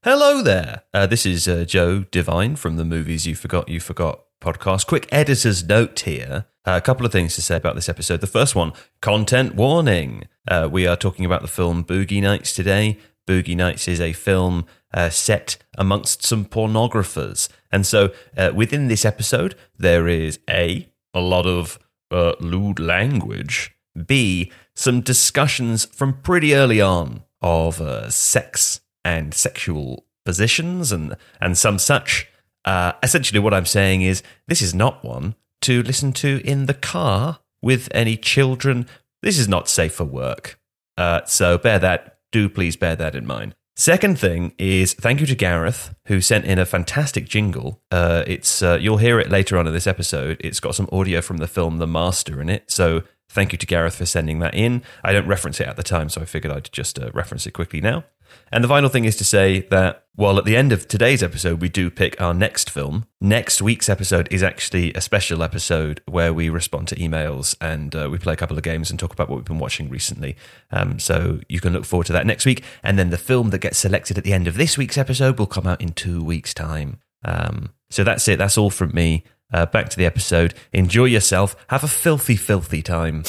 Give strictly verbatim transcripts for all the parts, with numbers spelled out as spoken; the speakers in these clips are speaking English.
Hello there. Uh, this is uh, Joe Devine from the Movies You Forgot You Forgot podcast. Quick editor's note here. Uh, a couple of things to say about this episode. The first one, content warning. Uh, we are talking about the film Boogie Nights today. Boogie Nights is a film uh, set amongst some pornographers. And so uh, within this episode, there is A, a lot of uh, lewd language. B, some discussions from pretty early on of uh, sex and sexual positions and, and some such. Uh, essentially what I'm saying is this is not one to listen to in the car with any children. This is not safe for work. Uh, so bear that, do please bear that in mind. Second thing is thank you to Gareth, who sent in a fantastic jingle. Uh, it's uh, you'll hear it later on in this episode. It's got some audio from the film The Master in it, so thank you to Gareth for sending that in. I don't reference it at the time, so I figured I'd just uh, reference it quickly now. And the final thing is to say that while at the end of today's episode we do pick our next film, next week's episode is actually a special episode where we respond to emails and uh, we play a couple of games and talk about what we've been watching recently. Um, so you can look forward to that next week. And then the film that gets selected at the end of this week's episode will come out in two weeks' time. Um, so that's it. That's all from me. Uh, back to the episode. Enjoy yourself. Have a filthy, filthy time.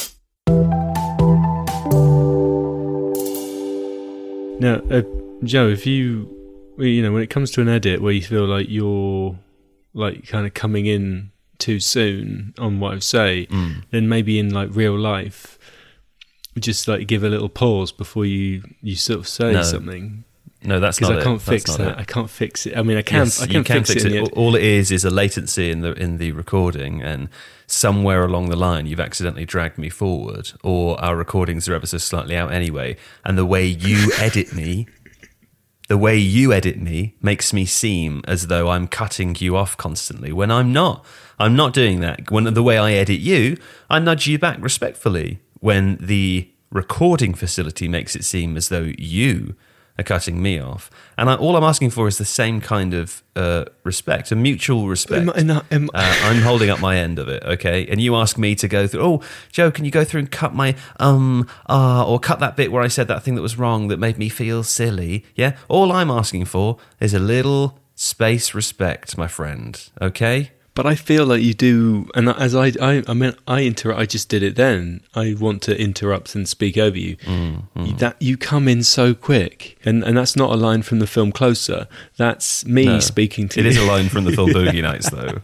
Now, uh, Joe, if you, you know, when it comes to an edit where you feel like you're like kind of coming in too soon on what I say, mm. then maybe in like real life, just like give a little pause before you, you sort of say no. something. No, that's not it. Because I can't it. fix that. It. I can't fix it. I mean, I can. Yes, I can, you can fix, fix it. it. All it is is a latency in the in the recording, and somewhere along the line, you've accidentally dragged me forward, or our recordings are ever so slightly out anyway. And the way you edit me, the way you edit me, makes me seem as though I'm cutting you off constantly when I'm not. I'm not doing that. When the way I edit you, I nudge you back respectfully. When the recording facility makes it seem as though you are cutting me off. And I, all I'm asking for is the same kind of uh, respect, a mutual respect. Am I, am I, am I, uh, I'm holding up my end of it, okay? And you ask me to go through, oh, Joe, can you go through and cut my, um, ah, uh, or cut that bit where I said that thing that was wrong that made me feel silly, yeah? All I'm asking for is a little space respect, my friend, okay? But I feel like you do, and as I, I, I mean, I interrupt. I just did it then. I want to interrupt and speak over you. Mm, mm. That you come in so quick, and and that's not a line from the film Closer. That's me no, speaking to it you. It is a line from the film Boogie Nights, though.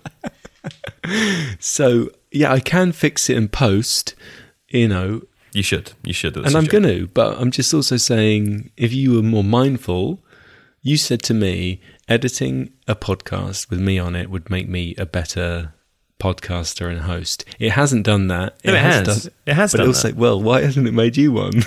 So yeah, I can fix it in post. You know, you should, you should, and I'm going to. But I'm just also saying, if you were more mindful, you said to me, editing a podcast with me on it would make me a better podcaster and host. It hasn't done that. It, no, it has. has. Done, it has but done it'll that. say, well, why hasn't it made you one?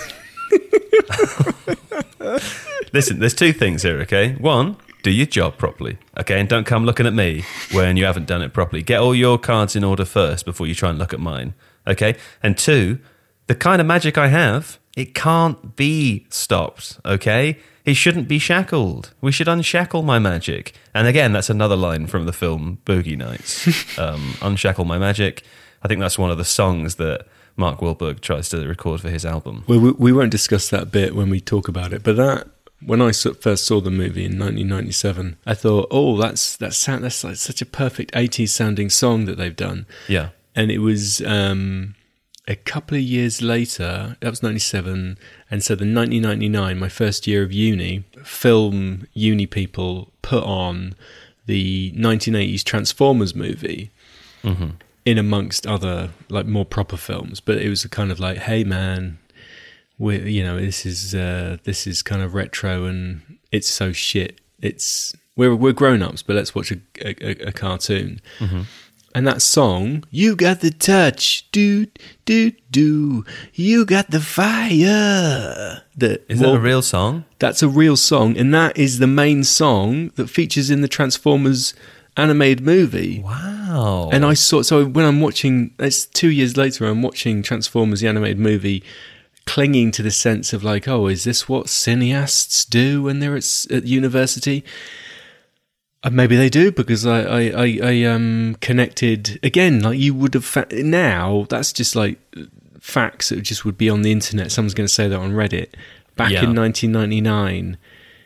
Listen, there's two things here, okay? One, do your job properly, okay? And don't come looking at me when you haven't done it properly. Get all your cards in order first before you try and look at mine, okay? And two, the kind of magic I have, it can't be stopped, okay? He shouldn't be shackled. We should unshackle my magic. And again, that's another line from the film Boogie Nights. um, unshackle my magic. I think that's one of the songs that Mark Wahlberg tries to record for his album. Well, we, we won't discuss that bit when we talk about it. But that, when I first saw the movie in nineteen ninety-seven, I thought, oh, that's that's, sound, that's like such a perfect eighties sounding song that they've done. Yeah. And it was... Um, a couple of years later, that was ninety-seven, and so the nineteen ninety-nine, my first year of uni, film uni people put on the nineteen eighties Transformers movie, mm-hmm. in amongst other like more proper films. But it was a kind of like, hey man, we you know this is uh, this is kind of retro and it's so shit. It's we're we're grown ups, but let's watch a a, a cartoon. Mm-hmm. And that song, you got the touch, do, do, do, you got the fire. The, is well, that a real song? That's a real song, and that is the main song that features in the Transformers animated movie. Wow. And I saw, so when I'm watching, it's two years later, I'm watching Transformers, the animated movie, clinging to the sense of like, oh, is this what cineasts do when they're at, at university? Uh, maybe they do, because I, I, I, I um connected again. Like you would have fa- now. That's just like facts that just would be on the internet. Someone's going to say that on Reddit. Back yeah. in nineteen ninety-nine,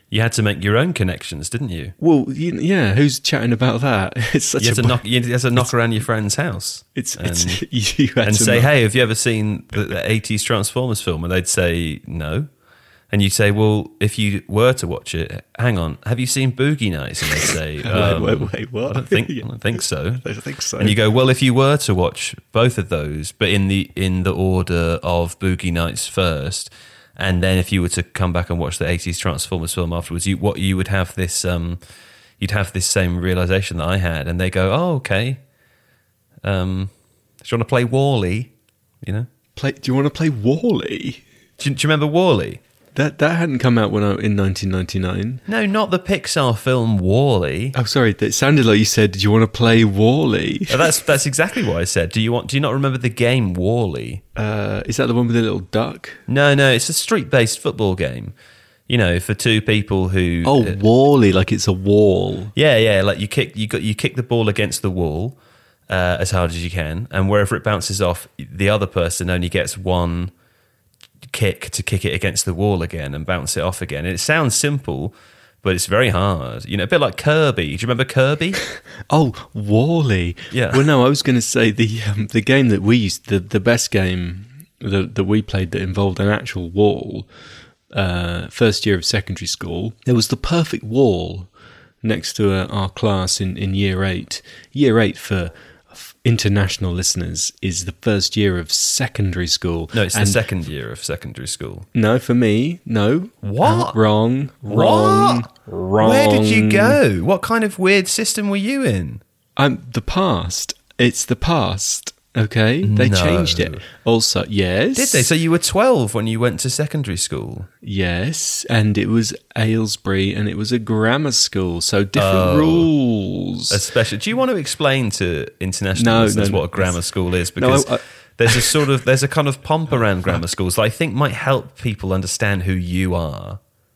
You had to make your own connections, didn't you? Well, you, yeah. Who's chatting about that? It's such You had a to knock, you had to knock around your friend's house. It's, and, it's you had and to say, knock- hey, have you ever seen the, the eighties Transformers film? And they'd say, no. And you say, well, if you were to watch it, hang on, have you seen Boogie Nights? And they'd say, um, wait, wait, wait, what? I don't think, I don't think so. I think so. And you go, well, if you were to watch both of those, but in the in the order of Boogie Nights first, and then if you were to come back and watch the eighties Transformers film afterwards, you what you would have this um, you'd have this same realization that I had, and they go, oh, okay, um, do you want to play Wall-E? You know, Play, do you want to play Wall-E? do you, do you remember Wall-E? That that hadn't come out when I, in nineteen ninety-nine. No, not the Pixar film Wall-E. Oh, sorry. It sounded like you said, "Do you want to play Wall-E?" Oh, that's that's exactly what I said. Do you want? Do you not remember the game Wall-E? Uh, is that the one with the little duck? No, no, it's a street-based football game. You know, for two people who. Oh, uh, Wall-E, like it's a wall. yeah, yeah, like you kick, you got, you kick the ball against the wall uh, as hard as you can, and wherever it bounces off, the other person only gets one kick to kick it against the wall again and bounce it off again. And it sounds simple, but it's very hard. You know, a bit like Kirby. Do you remember Kirby? Oh, Wall-E. Yeah. Well, no, I was going to say the um, the game that we used, the the best game that that we played that involved an actual wall. Uh, first year of secondary school, there was the perfect wall next to uh, our class in, in year eight. Year eight for international listeners is the first year of secondary school. No, it's And the second year of secondary school. No, for me, no. What? Uh, wrong, wrong, What? wrong. Where did you go? What kind of weird system were you in? I'm the past. It's the past. Okay, they No. changed it. Also, yes. Did they? So you were twelve when you went to secondary school? Yes, and it was Aylesbury, and it was a grammar school, so different Oh. rules. Especially, do you want to explain to international No, listeners no, no. what a grammar school is? Because I- I- there's a sort of there's a kind of pomp around grammar schools that I think might help people understand who you are.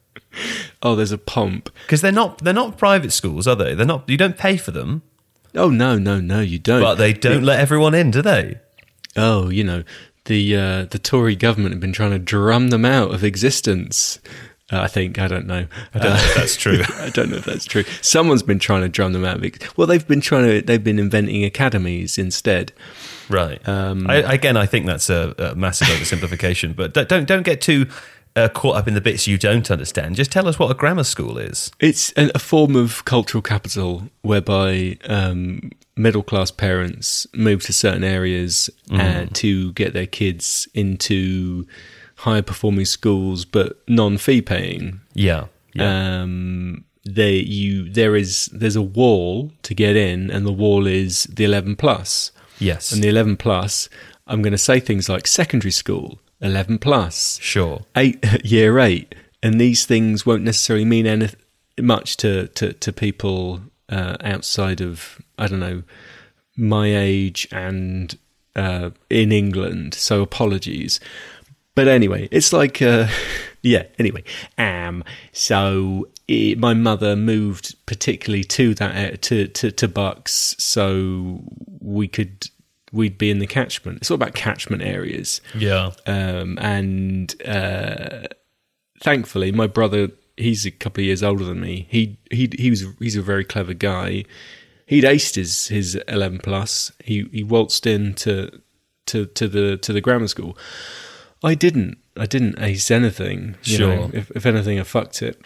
Oh, there's a pomp. Because they're not they're not private schools, are they? They're not. You don't pay for them, Oh no, no, no, you don't. but they don't let everyone in, do they? Oh, you know, the uh, the Tory government have been trying to drum them out of existence. Uh, I think I don't know. I don't know if that's true. I don't know if that's true. Someone's been trying to drum them out. Of ex- well, they've been trying to. They've been inventing academies instead. Right. Um, I, again, I think that's a, a massive oversimplification. But don't don't, don't get too uh, caught up in the bits you don't understand. Just tell us what a grammar school is. It's a, a form of cultural capital whereby um, middle class parents move to certain areas uh, to get their kids into higher performing schools, but non fee paying. Yeah. Yeah. Um, they you there is there's a wall to get in, and the wall is the eleven plus. yes. And the eleven plus, I'm going to say things like secondary school, eleven plus, sure. eight year eight, and these things won't necessarily mean anything much to to, to people uh, outside of, I don't know, my age and uh, in England. So apologies. But anyway, it's like, uh, yeah, anyway. Um, so it, my mother moved particularly to that, to, to, to Bucks, so we could, we'd be in the catchment. It's all about catchment areas. Yeah. Um, and uh, thankfully, my brother, he's a couple of years older than me. He, he, he was, he's a very clever guy. He'd aced his, his eleven plus. He, he waltzed in to, to, to the, to the grammar school. I didn't. I didn't ace anything. You Sure. know, if, if anything, I fucked it.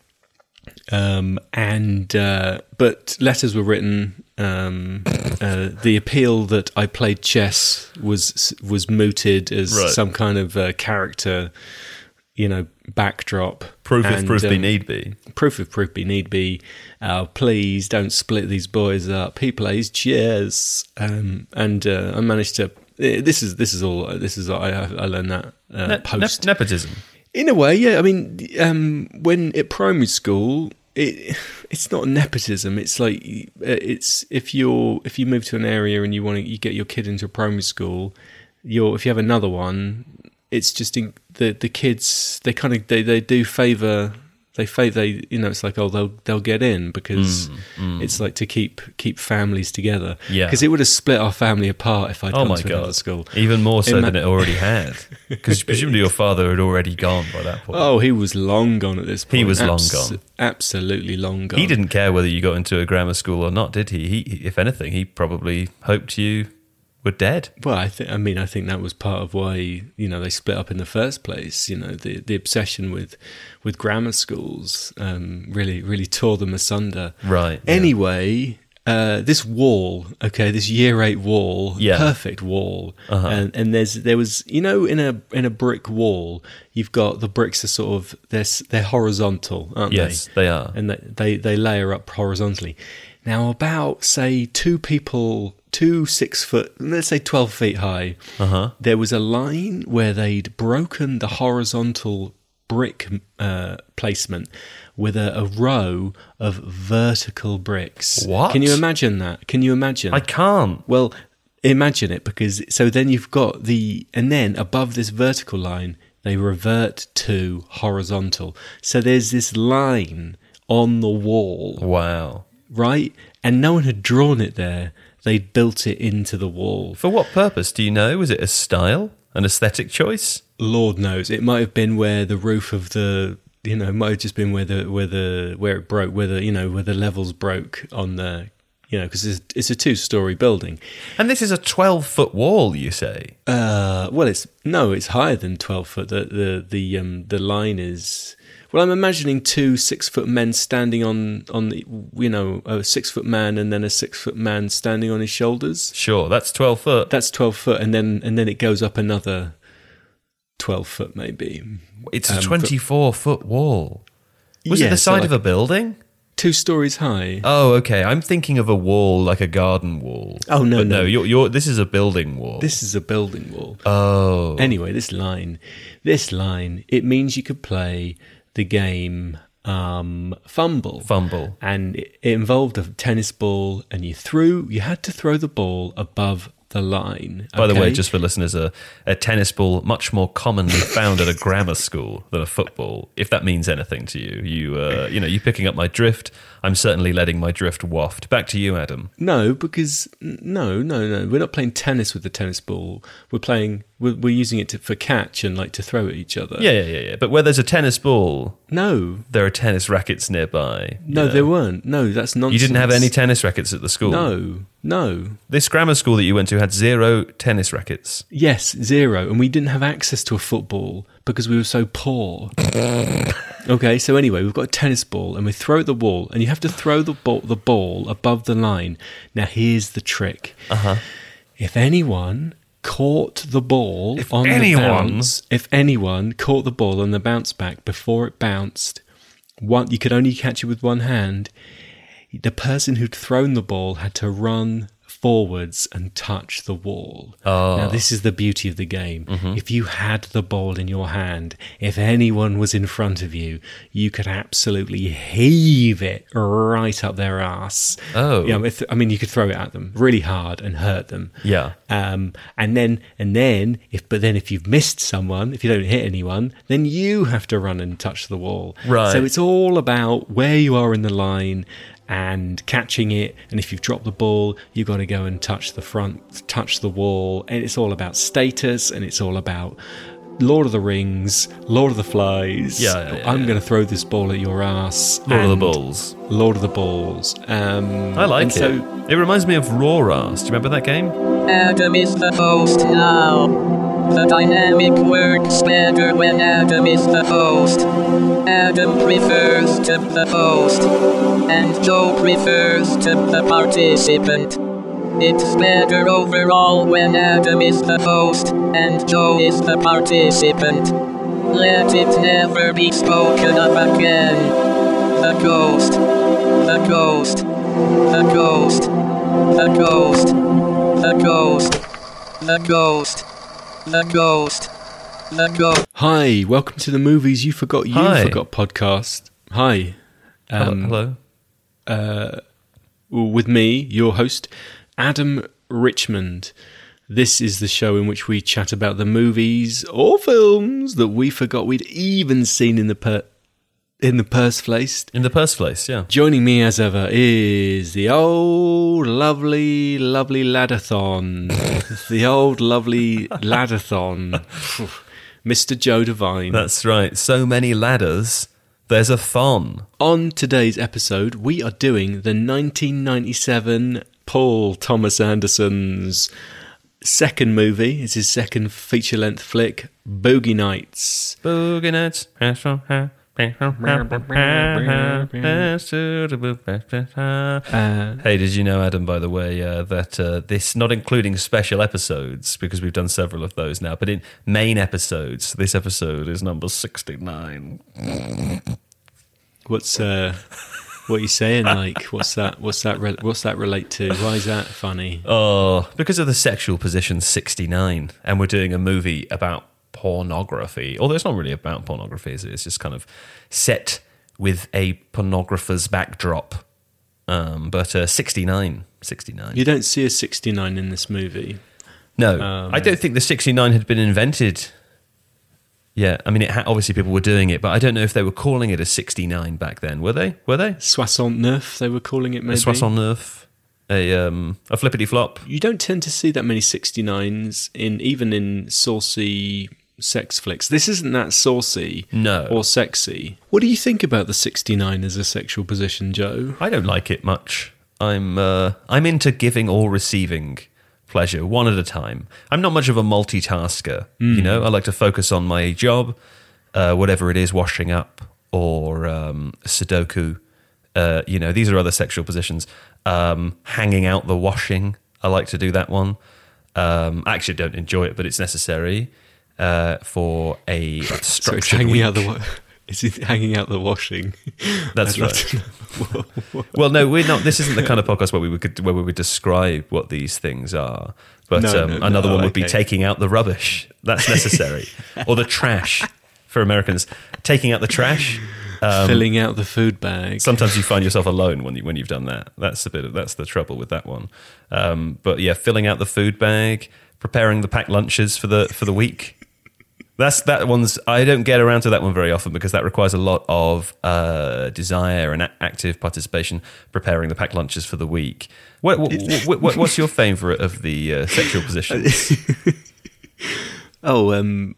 Um, and uh, but letters were written. Um, uh, the appeal that I played chess was was mooted as Right. some kind of uh, character, you know, backdrop. Proof if And, proof be um, need be. Proof if proof be need be. Uh, please don't split these boys up. He plays chess, um, and uh, I managed to. This is this is all. This is I I learned that uh, Ne- post. nep- nepotism. In a way, yeah. I mean, um, when at primary school, it it's not nepotism. It's like it's if you're if you move to an area and you want to you get your kid into a primary school, you're if you have another one, it's just in, the the kids they kind of they, they do favour They fa- they you know it's like oh they'll they'll get in because Mm, mm. it's like to keep keep families together. Yeah. Because it would have split our family apart if I'd Oh gone my to another god! school. Even more so Ima- than it already had, because presumably your father had already gone by that point. Oh, he was long gone at this point. He was long gone. Absolutely long gone. He didn't care whether you got into a grammar school or not, did he? He, if anything, he probably hoped you were dead. Well, I think. I mean, I think that was part of why you know they split up in the first place. You know, the the obsession with with grammar schools um, really really tore them asunder. Right. yeah. Anyway, uh, this wall, okay, this year eight wall, Yeah. perfect wall, Uh-huh. and and there's there was you know in a in a brick wall, you've got the bricks are sort of they're s- they're horizontal, aren't Yes, they? they are. and they, they they layer up horizontally. Now, about say two people, two six foot, let's say twelve feet high, Uh-huh. there was a line where they'd broken the horizontal brick uh, placement with a, a row of vertical bricks. What? Can you imagine that? Can you imagine? I can't. Well, imagine it, because so then you've got the, and then above this vertical line, they revert to horizontal. So there's this line on the wall, Wow. right? And no one had drawn it there. They'd built it into the wall. For what purpose? Do you know? Was it a style, an aesthetic choice? Lord knows. It might have been where the roof of the, you know, it might have just been where the, where the, where it broke, where the, you know, where the levels broke on the, you know, because it's, it's a two-story building. And this is a twelve-foot wall, you say? Uh, well, it's no, it's higher than twelve foot. The the the um the line is. Well, I'm imagining two six-foot men standing on on the, you know, a six-foot man and then a six-foot man standing on his shoulders. Sure, that's twelve foot. That's twelve foot, and then and then it goes up another twelve foot, maybe. It's a Um, twenty-four-foot wall. Was it Yeah, the so side like of a building? two stories high. Oh, okay. I'm thinking of a wall like a garden wall. Oh, no, but no. no. You're, you're, this is a building wall. This is a building wall. Oh. Anyway, this line, this line, it means you could play the game um, Fumble. Fumble. And it, it involved a tennis ball, and you threw, you had to throw the ball above the line. By the way, okay? just for listeners, a, a tennis ball much more commonly found at a grammar school than a football. If that means anything to you, you uh, you know, you picking up my drift. I'm certainly letting my drift waft. Back to you, Adam. No, because no, no, no. We're not playing tennis with the tennis ball. We're playing. We're, we're using it to, for catch and like to throw at each other. Yeah, yeah, yeah, yeah. But where there's a tennis ball, No, there are tennis rackets nearby. no, you know. there weren't. No, that's nonsense. You didn't have any tennis rackets at the school. No, no. This grammar school that you went to had zero tennis rackets. Yes, zero, and we didn't have access to a football because we were so poor. Okay, so anyway, we've got a tennis ball, and we throw at the wall, and you have to throw the ball, the ball above the line. Now, here's the trick: Uh huh. if anyone caught the ball If on anyone- the bounce, if anyone caught the ball on the bounce back before it bounced, one you could only catch it with one hand. The person who'd thrown the ball had to run forwards and touch the wall. Oh. Now, this is the beauty of the game. If you had the ball in your hand, if anyone was in front of you, you could absolutely heave it right up their ass. Oh. You know, if, I mean, you could throw it at them really hard and hurt them. Yeah. Um, and then, and then, if but then if you've missed someone, if you don't hit anyone, then you have to run and touch the wall. Right. So it's all about where you are in the line and catching it. And if you've dropped the ball, you've got to go and touch the front, touch the wall. And it's all about status, and it's all about Lord of the Rings, Lord of the Flies. Yeah, yeah, yeah, I'm yeah. going to throw this ball at your ass. Lord of the and Balls. Lord of the Balls. Um, I like and it. So, It reminds me of Raw Ass. Do you remember that game? Adam is the host now. The dynamic works better when Adam is the host. Adam prefers to the host, and Joe prefers to the participant. It's better overall when Adam is the host, and Joe is the participant. Let it never be spoken of again. The ghost, the ghost, the ghost, the ghost, the ghost, the ghost, the ghost, the ghost. hi, welcome to the Movies You Forgot You Hi. Forgot podcast. Hi. Um, Hello. uh, with me, your host, Adam Richmond. This is the show in which we chat about the movies or films that we forgot we'd even seen in the per... in the purse place. In the first place, yeah. Joining me as ever is the old lovely, lovely Ladathon. the old lovely Ladathon. Mister Joe Devine. That's right. So many ladders, there's a thon. On today's episode, we are doing the nineteen ninety-seven Paul Thomas Anderson's second movie. It's his second feature-length flick, Boogie Nights. Boogie Nights. Uh, hey, did you know, Adam, by the way, uh, that uh, this, not including special episodes, because we've done several of those now, but in main episodes, this episode is number sixty-nine. What's uh, what are you saying? Like, what's that? What's that? Re- what's that relate to? Why is that funny? Oh, because of the sexual position sixty-nine, and we're doing a movie about pornography, although it's not really about pornography, is it? It's just kind of set with a pornographer's backdrop. Um, but uh, sixty-nine, sixty-nine. You don't see a sixty-nine in this movie. No, um, I don't think the sixty-nine had been invented. Yeah, I mean, it ha- obviously people were doing it, but I don't know if they were calling it a sixty-nine back then. Were they? Were they? soixante-neuf, they were calling it, maybe. A soixante-neuf, a um, a flippity flop. You don't tend to see that many sixty-nines in even in saucy sex flicks. This isn't that saucy, no, or sexy. What do you think about the sixty-nine as a sexual position, Joe? I don't like it much. I'm uh, I'm into giving or receiving pleasure one at a time. I'm not much of a multitasker. Mm. You know, I like to focus on my job, uh, whatever it is, washing up or um, Sudoku. Uh, you know, these are other sexual positions. Um, hanging out the washing. I like to do that one. Um, I actually don't enjoy it, but it's necessary. Uh, for a structured so it's hanging week. out the wa- is it hanging out the washing? That's right. Well, no, we're not. This isn't the kind of podcast where we would where we would describe what these things are. But no, um, no, another no, one would okay. be taking out the rubbish. That's necessary, or the trash for Americans. Taking out the trash, um, filling out the food bag. Sometimes you find yourself alone when you when you've done that. That's a bit of that's the trouble with that one. Um, but yeah, filling out the food bag, preparing the packed lunches for the for the week. That's that one's. I don't get around to that one very often because that requires a lot of uh, desire and a- active participation. Preparing the packed lunches for the week. What, what, what, what, what's your favourite of the uh, sexual positions? oh, um,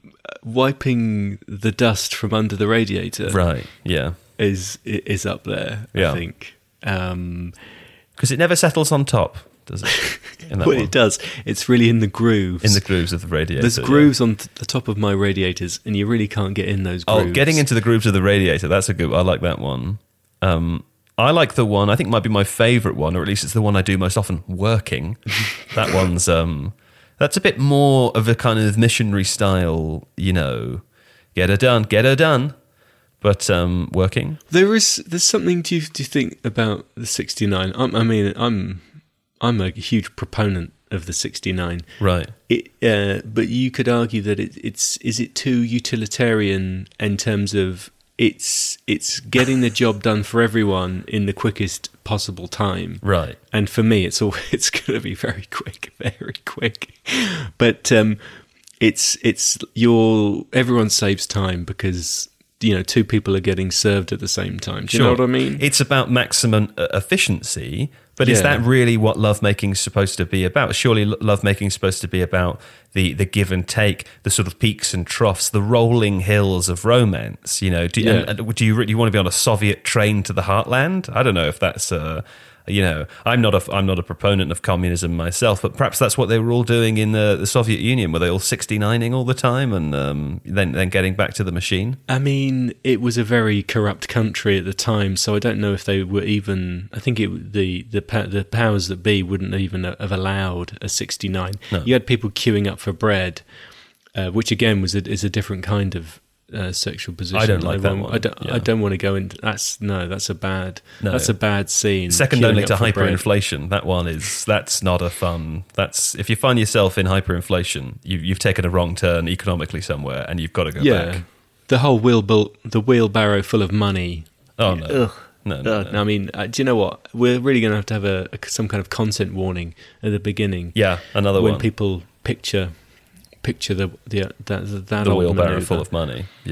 wiping the dust from under the radiator. Right. Yeah. Is is up there. Yeah. I think. Um, because it never settles on top, does it? In that well, one? it does. It's really in the grooves. In the grooves of the radiator. There's grooves yeah. on th- the top of my radiators, and you really can't get in those grooves. Oh, getting into the grooves of the radiator, that's a good I like that one. Um, I like the one, I think might be my favourite one, or at least it's the one I do most often, working. That one's, um, that's a bit more of a kind of missionary style, you know, get her done, get her done. But um, working. There is, there's something, do you, do you think, about the sixty-nine? I'm, I mean, I'm... I'm a huge proponent of the sixty-nine. Right. It, uh, but you could argue that it, it's is it too utilitarian in terms of it's it's getting the job done for everyone in the quickest possible time. Right. And for me, it's all it's going to be very quick, very quick. But um, it's it's your everyone saves time because you know two people are getting served at the same time. Do you sure. know what I mean? It's about maximum uh, efficiency. But yeah. is that really what lovemaking is supposed to be about? Surely lovemaking is supposed to be about the, the give and take, the sort of peaks and troughs, the rolling hills of romance. You know, do, yeah. and, and do you do you want to be on a Soviet train to the heartland? I don't know if that's uh, you know, I'm not a I'm not a proponent of communism myself, but perhaps that's what they were all doing in the, the Soviet Union. Were they all sixty-nining all the time and um, then then getting back to the machine? I mean, it was a very corrupt country at the time, so I don't know if they were even. I think it the the the powers that be wouldn't even have allowed a sixty-nine. No. You had people queuing up for bread, uh, which again was a, is a different kind of. Uh, sexual position. I don't like I that one. I don't. Yeah. I don't want to go into. That's no. That's a bad. No. That's a bad scene. Second Queuing only up to for bread. hyperinflation. That one is. That's not a fun. That's if you find yourself in hyperinflation, you, you've taken a wrong turn economically somewhere, and you've got to go yeah. back. The whole wheel, the wheelbarrow full of money. Oh no. Ugh. No, no, Uh, no. I mean, uh, do you know what? We're really going to have to have a, a some kind of content warning at the beginning. Yeah, another when one. people picture picture the the that that the old wheelbarrow maneuver. full of money. Yeah.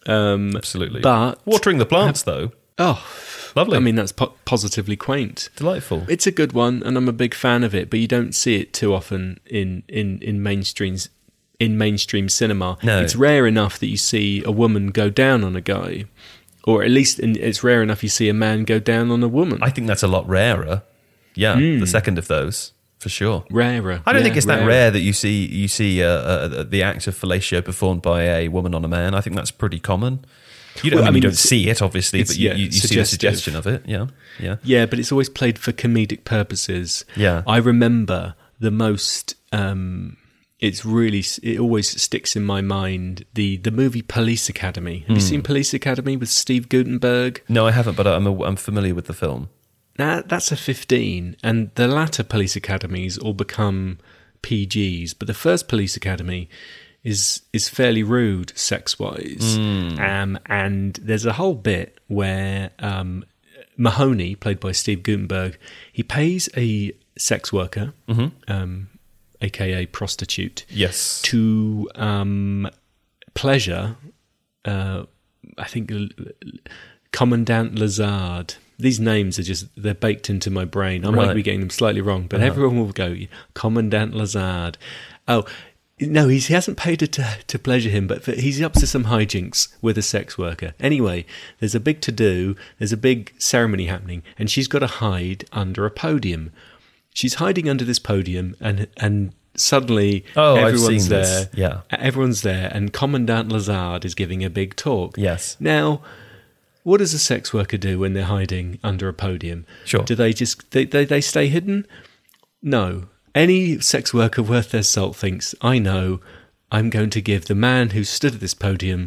Um, Absolutely. But watering the plants, though, oh, lovely. I mean, that's po- positively quaint. Delightful. It's a good one, and I'm a big fan of it. But you don't see it too often in in in mainstreams in mainstream cinema. No. It's rare enough that you see a woman go down on a guy, or at least in, it's rare enough you see a man go down on a woman. I think that's a lot rarer. Yeah, Mm. the second of those, for sure. Rarer. I don't yeah, think it's that rarer. rare that you see you see uh, uh, the act of fellatio performed by a woman on a man. I think that's pretty common. You don't, Well, I I mean, mean, you don't it's- see it, obviously, it's, but you, yeah, you, you see the suggestive. suggestion of it. Yeah, yeah. Yeah, but it's always played for comedic purposes. Yeah. I remember the most. Um, it's really. It always sticks in my mind. The the movie Police Academy. Have you Hmm. seen Police Academy with Steve Guttenberg? No, I haven't, but I'm, a, I'm familiar with the film. Now that's a fifteen, and the latter Police Academies all become P Gs. But the first Police Academy is is fairly rude sex wise, um, and there's a whole bit where um, Mahoney, played by Steve Guttenberg, he pays a sex worker, um, aka prostitute, Yes. to um, pleasure. Uh, I think L- Commandant Lazard. These names are just, they're baked into my brain. I might Right. be getting them slightly wrong, but Uh-huh. everyone will go, Commandant Lazard. Oh, no, he's, he hasn't paid her to, to pleasure him, but he's up to some hijinks with a sex worker. Anyway, there's a big to-do, there's a big ceremony happening, and she's got to hide under a podium. She's hiding under this podium, and and suddenly Oh, I've everyone's seen there. this. Yeah. Everyone's there, and Commandant Lazard is giving a big talk. Yes. Now, what does a sex worker do when they're hiding under a podium? Sure. Do they just they, they, they stay hidden? No. Any sex worker worth their salt thinks, I know, I'm going to give the man who stood at this podium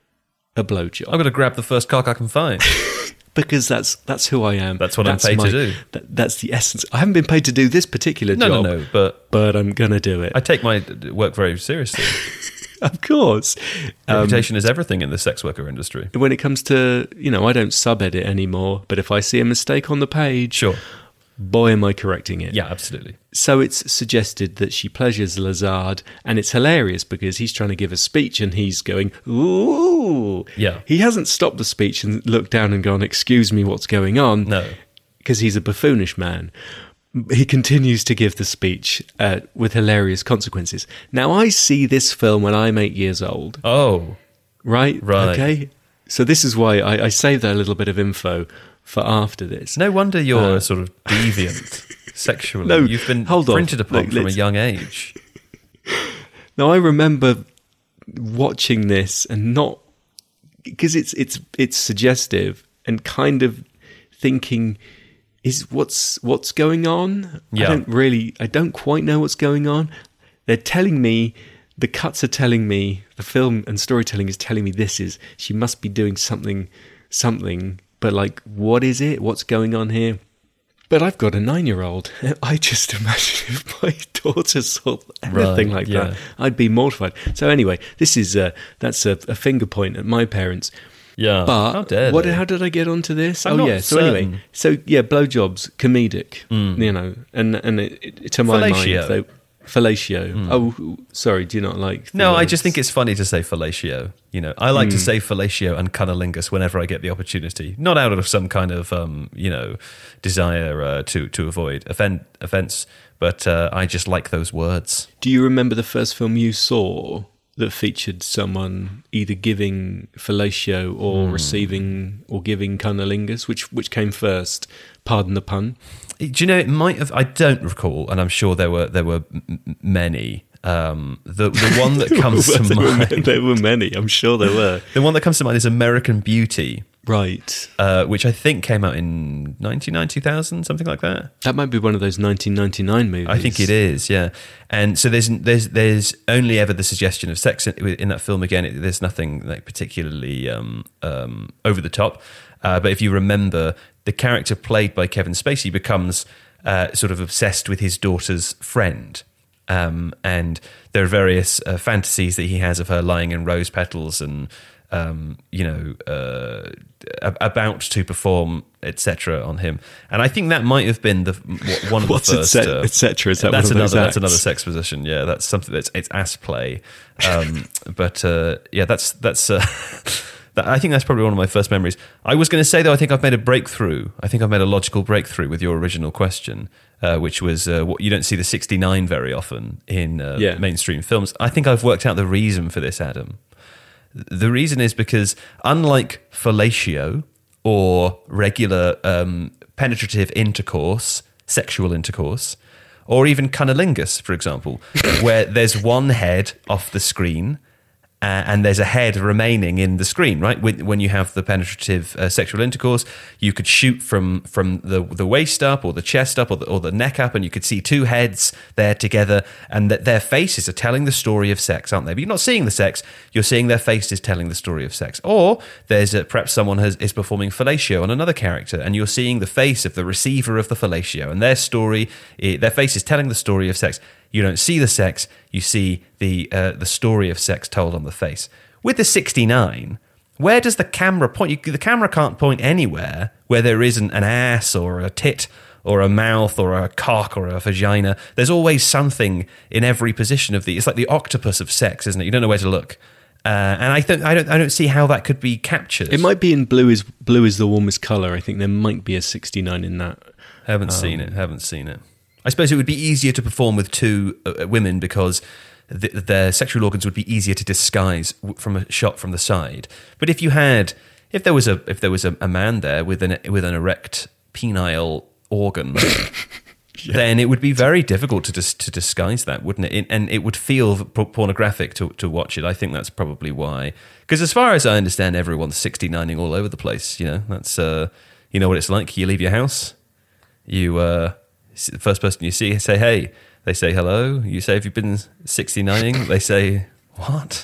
a blowjob. I'm going to grab the first cock I can find. Because that's that's who I am. That's what I'm paid to do. That, that's the essence. I haven't been paid to do this particular No, job. no, no, but But I'm going to do it. I take my work very seriously. Of course. Um, Reputation is everything in the sex worker industry. when it comes to, you know, I don't sub-edit anymore, but if I see a mistake on the page, Sure. boy, am I correcting it. Yeah, absolutely. So it's suggested that she pleasures Lazard, and it's hilarious because he's trying to give a speech and he's going, ooh. Yeah. He hasn't stopped the speech and looked down and gone, excuse me, what's going on? No. Because he's a buffoonish man. He continues to give the speech uh, with hilarious consequences. Now, I see this film when I'm eight years old, Oh, right? Right. Okay. So this is why I, I saved that little bit of info for after this. no wonder you're Uh, sort of deviant sexually. No, You've been hold on. printed upon Look, from a let's- young age. Now I remember watching this and not because it's it's it's suggestive and kind of thinking is what's what's going on? Yeah. I don't really I don't quite know what's going on. They're telling me the cuts are telling me the film and storytelling is telling me this is she must be doing something something but like what is it? What's going on here? But I've got a nine-year-old. I just imagine if my daughter saw anything Right, like yeah. that, I'd be mortified. So anyway, this is uh, that's a, a finger point at my parents. Yeah. But How dare what? they? How did I get onto this? I'm oh not yeah. So certain. anyway, so yeah, blowjobs, comedic. Mm. You know, and and it, it, to my Fellatio. mind, they, fellatio. Oh, sorry. Do you not like? the No, I words? just think it's funny to say fellatio. You know, I like to Mm. say fellatio and cunnilingus whenever I get the opportunity, not out of some kind of um, you know desire uh, to to avoid offend, offense, but uh, I just like those words. Do you remember the first film you saw that featured someone either giving fellatio or Hmm. receiving or giving cunnilingus? Which which came first? Pardon the pun. Do you know it might have? I don't recall, and I'm sure there were there were m- m- many. Um, the the one that comes to there, were, mind, there were many. I'm sure there were. the one that comes to mind is American Beauty, Right. uh, which I think came out in ninety-nine, two thousand, something like that. That might be one of those nineteen ninety-nine movies. I think it is, yeah. And so there's there's there's only ever the suggestion of sex in, in that film. Again, it, there's nothing like particularly um, um, over the top. Uh, but if you remember, the character played by Kevin Spacey becomes uh, sort of obsessed with his daughter's friend. Um, and there are various uh, fantasies that he has of her lying in rose petals and, um, you know, uh, about to perform, et cetera, on him. And I think that might have been the one of the What's first. et uh, cetera? Is that that's one of another. those That's acts? another sex position. Yeah, that's something that's it's ass play. Um, but uh, yeah, that's that's uh, That, I think that's probably one of my first memories. I was going to say, though, I think I've made a breakthrough. I think I've made a logical breakthrough with your original question, uh, which was uh, what you don't see the sixty-nine very often in uh, Yeah. mainstream films. I think I've worked out the reason for this, Adam. The reason is because, unlike fellatio or regular um, penetrative intercourse, sexual intercourse, or even cunnilingus, for example, where there's one head off the screen uh, and there's a head remaining in the screen, right? When, when you have the penetrative uh, sexual intercourse, you could shoot from from the the waist up or the chest up or the, or the neck up, and you could see two heads there together, and that their faces are telling the story of sex, aren't they? But you're not seeing the sex, you're seeing their faces telling the story of sex. Or there's a, perhaps someone has, is performing fellatio on another character, and you're seeing the face of the receiver of the fellatio, and their story, their face is telling the story of sex. You don't see the sex, you see the uh, the story of sex told on the face. With the sixty-nine, where does the camera point? You, the camera can't point anywhere where there isn't an ass or a tit or a mouth or a cock or a vagina. There's always something in every position of the... It's like the octopus of sex, isn't it? You don't know where to look. Uh, and I, th- I don't I don't see how that could be captured. It might be in blue is blue is the warmest colour. I think there might be a sixty-nine in that. Haven't um, seen it, haven't seen it. I suppose it would be easier to perform with two uh, women because th- their sexual organs would be easier to disguise w- from a shot from the side. But if you had, if there was a, if there was a, a man there with an with an erect penile organ, yeah. then it would be very difficult to dis- to disguise that, wouldn't it? it? And it would feel pornographic to to watch it. I think that's probably why. Because as far as I understand, everyone's sixty-nining all over the place. You know, that's uh, you know what it's like. You leave your house, you. Uh, The first person you see, say, hey. They say, hello. You say, have you been sixty-nining? They say, what?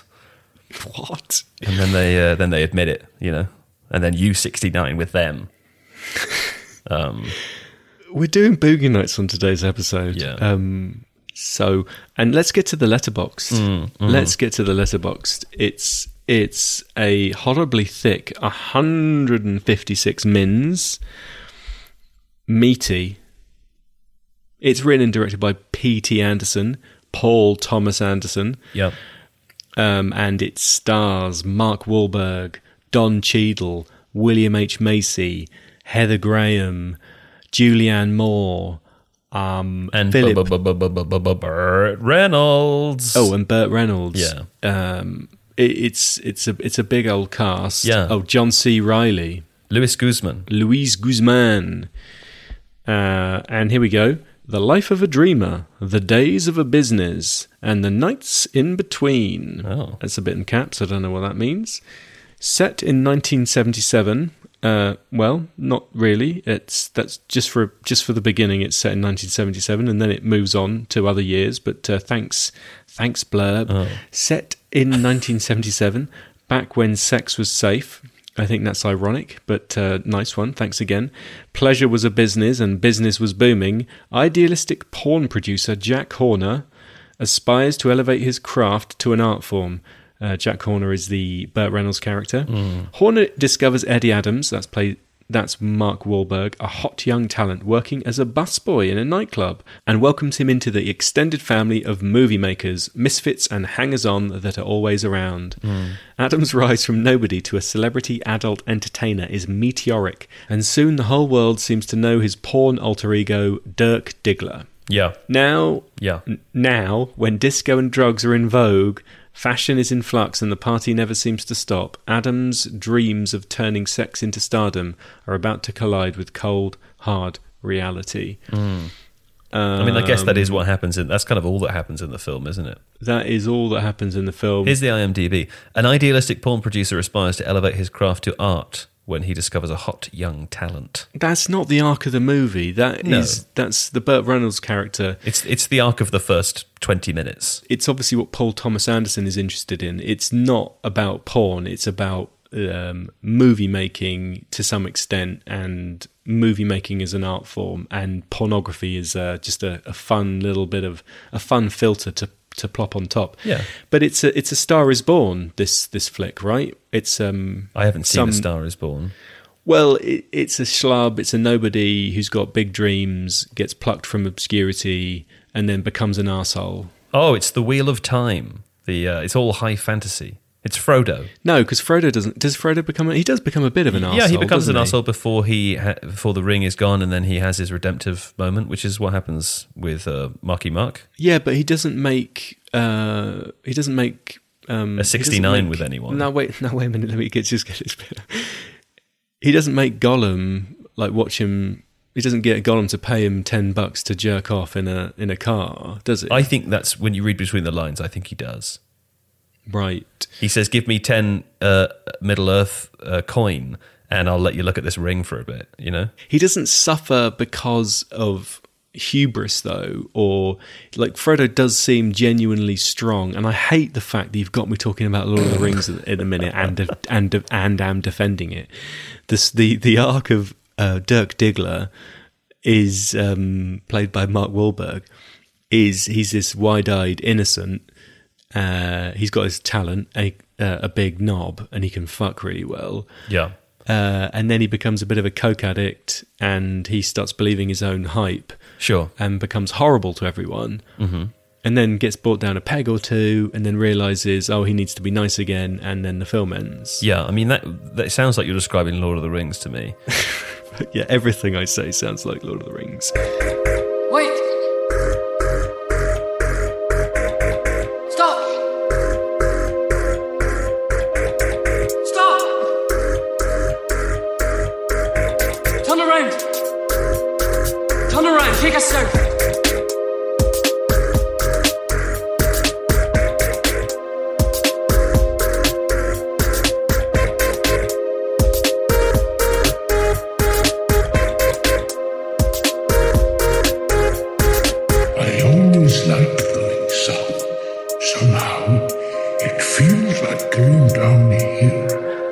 What? And then they uh, then they admit it, you know. And then you sixty-nine with them. Um, We're doing boogie nights on today's episode. Yeah. Um, so, and let's get to the letterboxd. Mm, mm. Let's get to the letterboxd. It's it's a horribly thick one hundred fifty-six mins, meaty. It's written and directed by P T Anderson, Paul Thomas Anderson. Yep. Um, and it stars Mark Wahlberg, Don Cheadle, William H. Macy, Heather Graham, Julianne Moore, um, and Philip... B- b- b- b- b- Burt Reynolds. Oh, and Burt Reynolds. Yeah. Um, it, it's it's a it's a big old cast. Yeah. Oh, John C. Reilly. Luis Guzman. Luis Guzman. Uh, and here we go. The Life of a Dreamer, The Days of a Business, and The Nights in Between. Oh. That's a bit in caps, I don't know what that means. Set in nineteen seventy-seven. Uh, well, not really. It's that's just for just for the beginning. It's set in nineteen seventy-seven, and then it moves on to other years. But uh, thanks, thanks, blurb. Oh. Set in nineteen seventy-seven, back when sex was safe. I think that's ironic, but uh, nice one. Thanks again. Pleasure was a business, and business was booming. Idealistic porn producer Jack Horner aspires to elevate his craft to an art form. Uh, Jack Horner is the Burt Reynolds character. Mm. Horner discovers Eddie Adams, that's played, that's Mark Wahlberg, a hot young talent working as a busboy in a nightclub, and welcomes him into the extended family of movie makers, misfits and hangers-on that are always around. Mm. Adams' rise from nobody to a celebrity adult entertainer is meteoric, and soon the whole world seems to know his porn alter ego, Dirk Diggler. Yeah. Now, yeah. N- now, when disco and drugs are in vogue, fashion is in flux and the party never seems to stop, Adams' dreams of turning sex into stardom are about to collide with cold, hard reality. Mm. Um, I mean, I guess that is what happens in... That's kind of all that happens in the film, isn't it? That is all that happens in the film. Here's the I M D B. An idealistic porn producer aspires to elevate his craft to art when he discovers a hot young talent. That's not the arc of the movie. That no. is that's the Burt Reynolds character. It's it's the arc of the first twenty minutes. It's obviously what Paul Thomas Anderson is interested in. It's not about porn. It's about um, movie making to some extent, and movie making as an art form, and pornography is uh, just a, a fun little bit of a fun filter to. to plop on top. Yeah. But it's a it's a Star is Born, this this flick, right? It's um I haven't seen some, A Star is Born. Well, it, it's a schlub, it's a nobody who's got big dreams, gets plucked from obscurity, and then becomes an arsehole. Oh, it's The Wheel of Time. The uh, it's all high fantasy. It's Frodo. No, because Frodo doesn't. Does Frodo become? A, he does become a bit of an arsehole. Yeah, he becomes an doesn't he? arsehole before he ha- before the ring is gone, and then he has his redemptive moment, which is what happens with uh, Marky Mark. Yeah, but he doesn't make. Uh, he doesn't make um, A sixty-nine make, with anyone. No, wait, no, wait a minute. Let me get, just get this bit. He doesn't make Gollum like watch him. He doesn't get Gollum to pay him ten bucks to jerk off in a in a car, does it? I think that's when you read between the lines. I think he does. Right. He says, "Give me ten uh, Middle Earth uh, coin, and I'll let you look at this ring for a bit." You know, He doesn't suffer because of hubris, though, or like Frodo does seem genuinely strong. And I hate the fact that you've got me talking about Lord of the Rings in a minute, and and and am defending it. This the the arc of uh, Dirk Diggler is um, played by Mark Wahlberg. Is he's this wide-eyed innocent. Uh, he's got his talent, a uh, a big knob, and he can fuck really well. yeah. Uh, and then he becomes a bit of a coke addict, and he starts believing his own hype, Sure. and becomes horrible to everyone. Mm-hmm. And then gets brought down a peg or two, and then realizes, oh, he needs to be nice again, and then the film ends. Yeah, I mean that that sounds like you're describing Lord of the Rings to me. Yeah, everything I say sounds like Lord of the Rings. Wait! Stop! Stop! Turn around! Turn around, take a south! I always like going south. Somehow, it feels like going down here.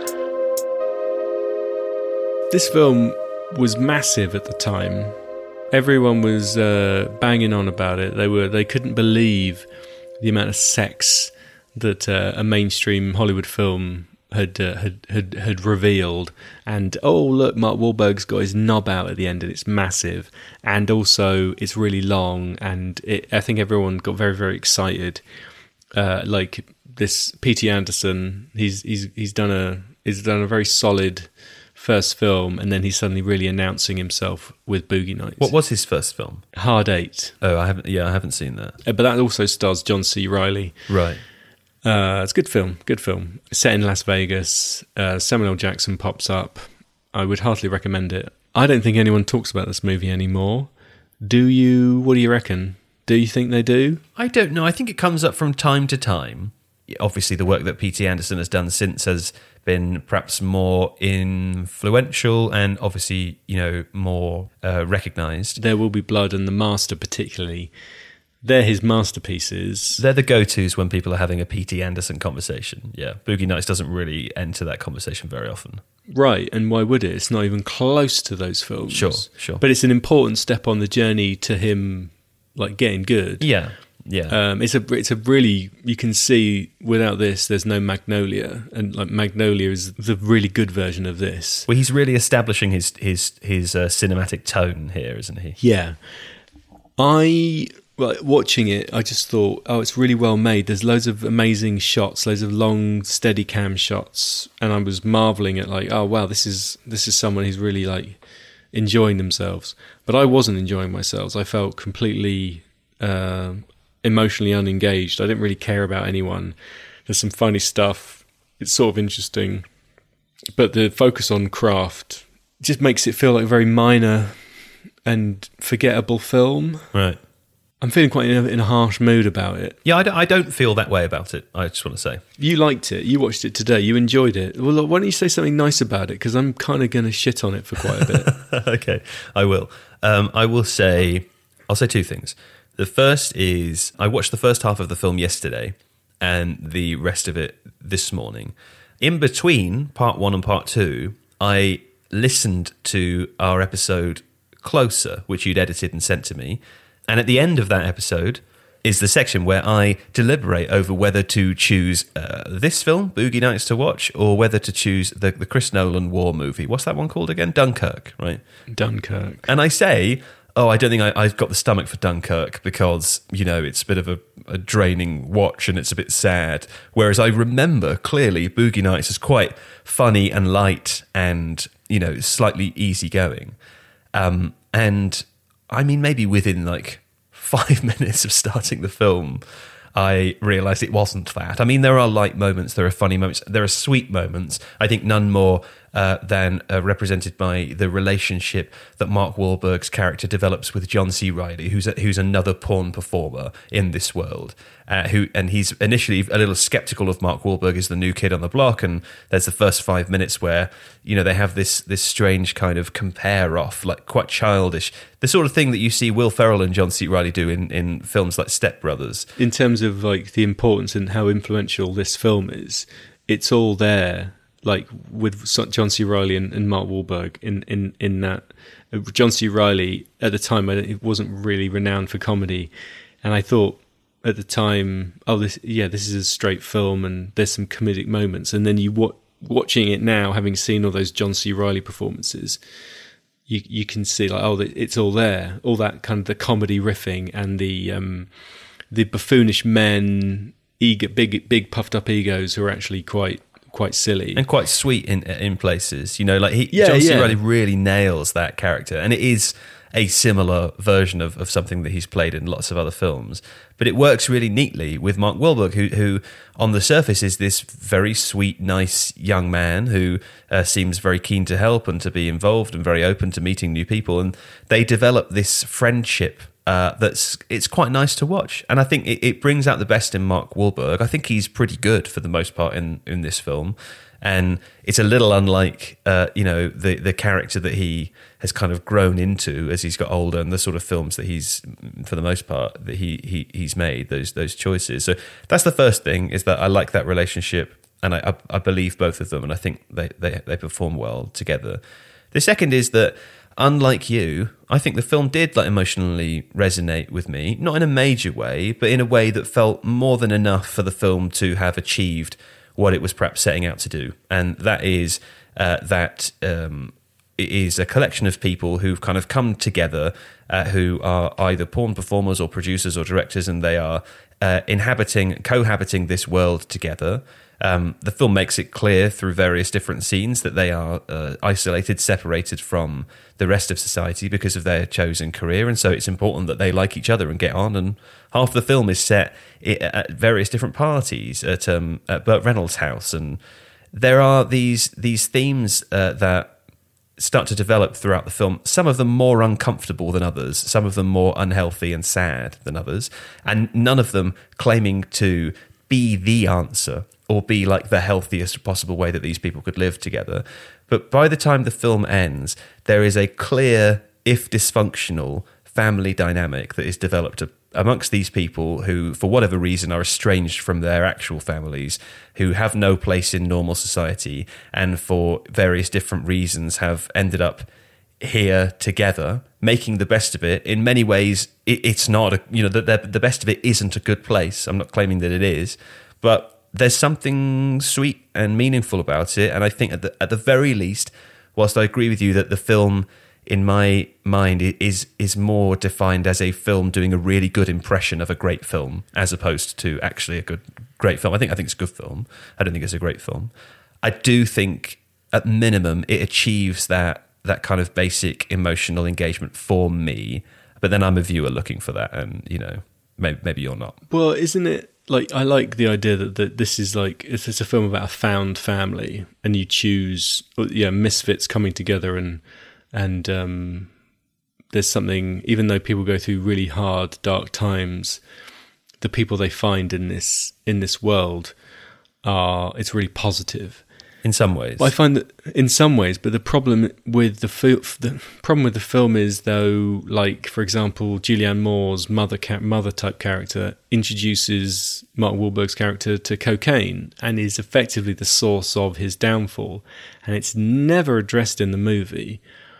This film was massive at the time. Everyone was uh, banging on about it. They were they couldn't believe the amount of sex that uh, a mainstream Hollywood film had, uh, had had had revealed. And oh look, Mark Wahlberg's got his knob out at the end, and it's massive. And also, it's really long. And it, I think everyone got very very excited. Uh, like this P T Anderson, he's he's he's done a he's done a very solid first film, and then he's suddenly really announcing himself with Boogie Nights. What was his first film? Hard Eight. Oh, I haven't. Yeah, I haven't seen that. Uh, but that also stars John C. Reilly. Right. Uh, it's a good film, good film. Set in Las Vegas. Uh, Samuel L. Jackson pops up. I would heartily recommend it. I don't think anyone talks about this movie anymore. Do you? What do you reckon? Do you think they do? I don't know. I think it comes up from time to time. Obviously, the work that P T Anderson has done since has been perhaps more influential and obviously, you know, more uh, recognised. There Will Be Blood and The Master particularly. They're his masterpieces. They're the go-tos when people are having a P T Anderson conversation. Yeah, Boogie Nights doesn't really enter that conversation very often. Right, and why would it? It's not even close to those films. Sure, sure. But it's an important step on the journey to him, like, getting good. Yeah, yeah. Um, it's a it's a really, you can see without this there's no Magnolia, and like Magnolia is the really good version of this. Well, he's really establishing his his his uh, cinematic tone here, isn't he? Yeah, I well, watching it, I just thought, oh, it's really well made. There's loads of amazing shots, loads of long steady cam shots, and I was marveling at like, oh wow, this is this is someone who's really like enjoying themselves. But I wasn't enjoying myself. I felt completely uh, emotionally unengaged. I didn't really care about anyone. There's some funny stuff. It's sort of interesting, but the focus on craft just makes it feel like a very minor and forgettable film. Right. I'm feeling quite in a, in a harsh mood about it. Yeah, I don't, I don't feel that way about it. I just want to say. You liked it. You watched it today. You enjoyed it. Well, look, why don't you say something nice about it? Because I'm kind of going to shit on it for quite a bit. Okay, I will. Um, I will say, I'll say two things. The first is, I watched the first half of the film yesterday and the rest of it this morning. In between part one and part two, I listened to our episode Closer, which you'd edited and sent to me. And at the end of that episode is the section where I deliberate over whether to choose uh, this film, Boogie Nights, to watch, or whether to choose the, the Chris Nolan war movie. What's that one called again? Dunkirk, right? Dunkirk. And I say, oh, I don't think I, I've got the stomach for Dunkirk because, you know, it's a bit of a, a draining watch and it's a bit sad. Whereas I remember clearly Boogie Nights is quite funny and light and, you know, slightly easygoing. Um, and I mean, maybe within like five minutes of starting the film, I realised it wasn't that. I mean, there are light moments, there are funny moments, there are sweet moments. I think none more uh, than uh, represented by the relationship that Mark Wahlberg's character develops with John C. Reilly, who's a, who's another porn performer in this world. Uh, who and he's initially a little skeptical of Mark Wahlberg as the new kid on the block, and there's the first five minutes where, you know, they have this this strange kind of compare off, like quite childish, the sort of thing that you see Will Ferrell and John C. Reilly do in, in films like Step Brothers. In terms of like the importance and how influential this film is, it's all there, like with John C. Reilly and, and Mark Wahlberg in, in, in that. John C. Reilly at the time, it wasn't really renowned for comedy, and I thought at the time, oh, this yeah, this is a straight film, and there's some comedic moments. And then you wa- watching it now, having seen all those John C. Reilly performances, you you can see like, oh, it's all there, all that kind of the comedy riffing and the um, the buffoonish men, ego, big big puffed up egos who are actually quite quite silly and quite sweet in in places. You know, like he, yeah, John C. yeah. Reilly really nails that character, and it is a similar version of, of something that he's played in lots of other films. But it works really neatly with Mark Wahlberg, who, who on the surface is this very sweet, nice young man who uh, seems very keen to help and to be involved and very open to meeting new people. And they develop this friendship uh, that's it's quite nice to watch. And I think it, it brings out the best in Mark Wahlberg. I think he's pretty good for the most part in, in this film. And it's a little unlike, uh, you know, the the character that he has kind of grown into as he's got older, and the sort of films that he's, for the most part, that he he he's made those those choices. So that's the first thing, is that I like that relationship, and I I, I believe both of them, and I think they, they they perform well together. The second is that, unlike you, I think the film did like emotionally resonate with me, not in a major way, but in a way that felt more than enough for the film to have achieved what it was perhaps setting out to do. And that is uh, that um, it is a collection of people who've kind of come together, uh, who are either porn performers or producers or directors, and they are uh, inhabiting, cohabiting this world together. Um, the film makes it clear through various different scenes that they are uh, isolated, separated from the rest of society because of their chosen career, and so it's important that they like each other and get on. And half the film is set at various different parties at, um, at Burt Reynolds' house, and there are these these themes uh, that start to develop throughout the film. Some of them more uncomfortable than others, some of them more unhealthy and sad than others, and none of them claiming to be the answer or be like the healthiest possible way that these people could live together. But by the time the film ends, there is a clear, if dysfunctional, family dynamic that is developed amongst these people who, for whatever reason, are estranged from their actual families, who have no place in normal society, and for various different reasons have ended up here together, making the best of it. In many ways, it, it's not, a, you know, the, the best of it isn't a good place. I'm not claiming that it is, but there's something sweet and meaningful about it. And I think at the, at the very least, whilst I agree with you that the film, in my mind, is is more defined as a film doing a really good impression of a great film, as opposed to actually a good great film. I think I think it's a good film. I don't think it's a great film. I do think, at minimum, it achieves that that kind of basic emotional engagement for me. But then I'm a viewer looking for that, and you know, maybe, maybe you're not. Well, isn't it? Like, I like the idea that, that this is like, it's, it's a film about a found family, and you choose, yeah, misfits coming together, and and um, there's something, even though people go through really hard, dark times, the people they find in this in this world are, it's really positive. In some ways. But I find that in some ways, but the problem with the fil- the problem with the film is, though, like, for example, Julianne Moore's mother ca- mother type character introduces Mark Wahlberg's character to cocaine and is effectively the source of his downfall, and it's never addressed in the movie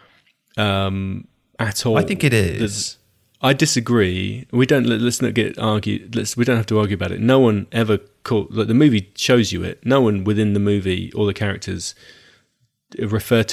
um, at all. I think it is. The, I disagree. We don't. Let's not get argued. Let's. We don't have to argue about it. No one ever called. Like, the movie shows you it. No one within the movie or the characters refer to it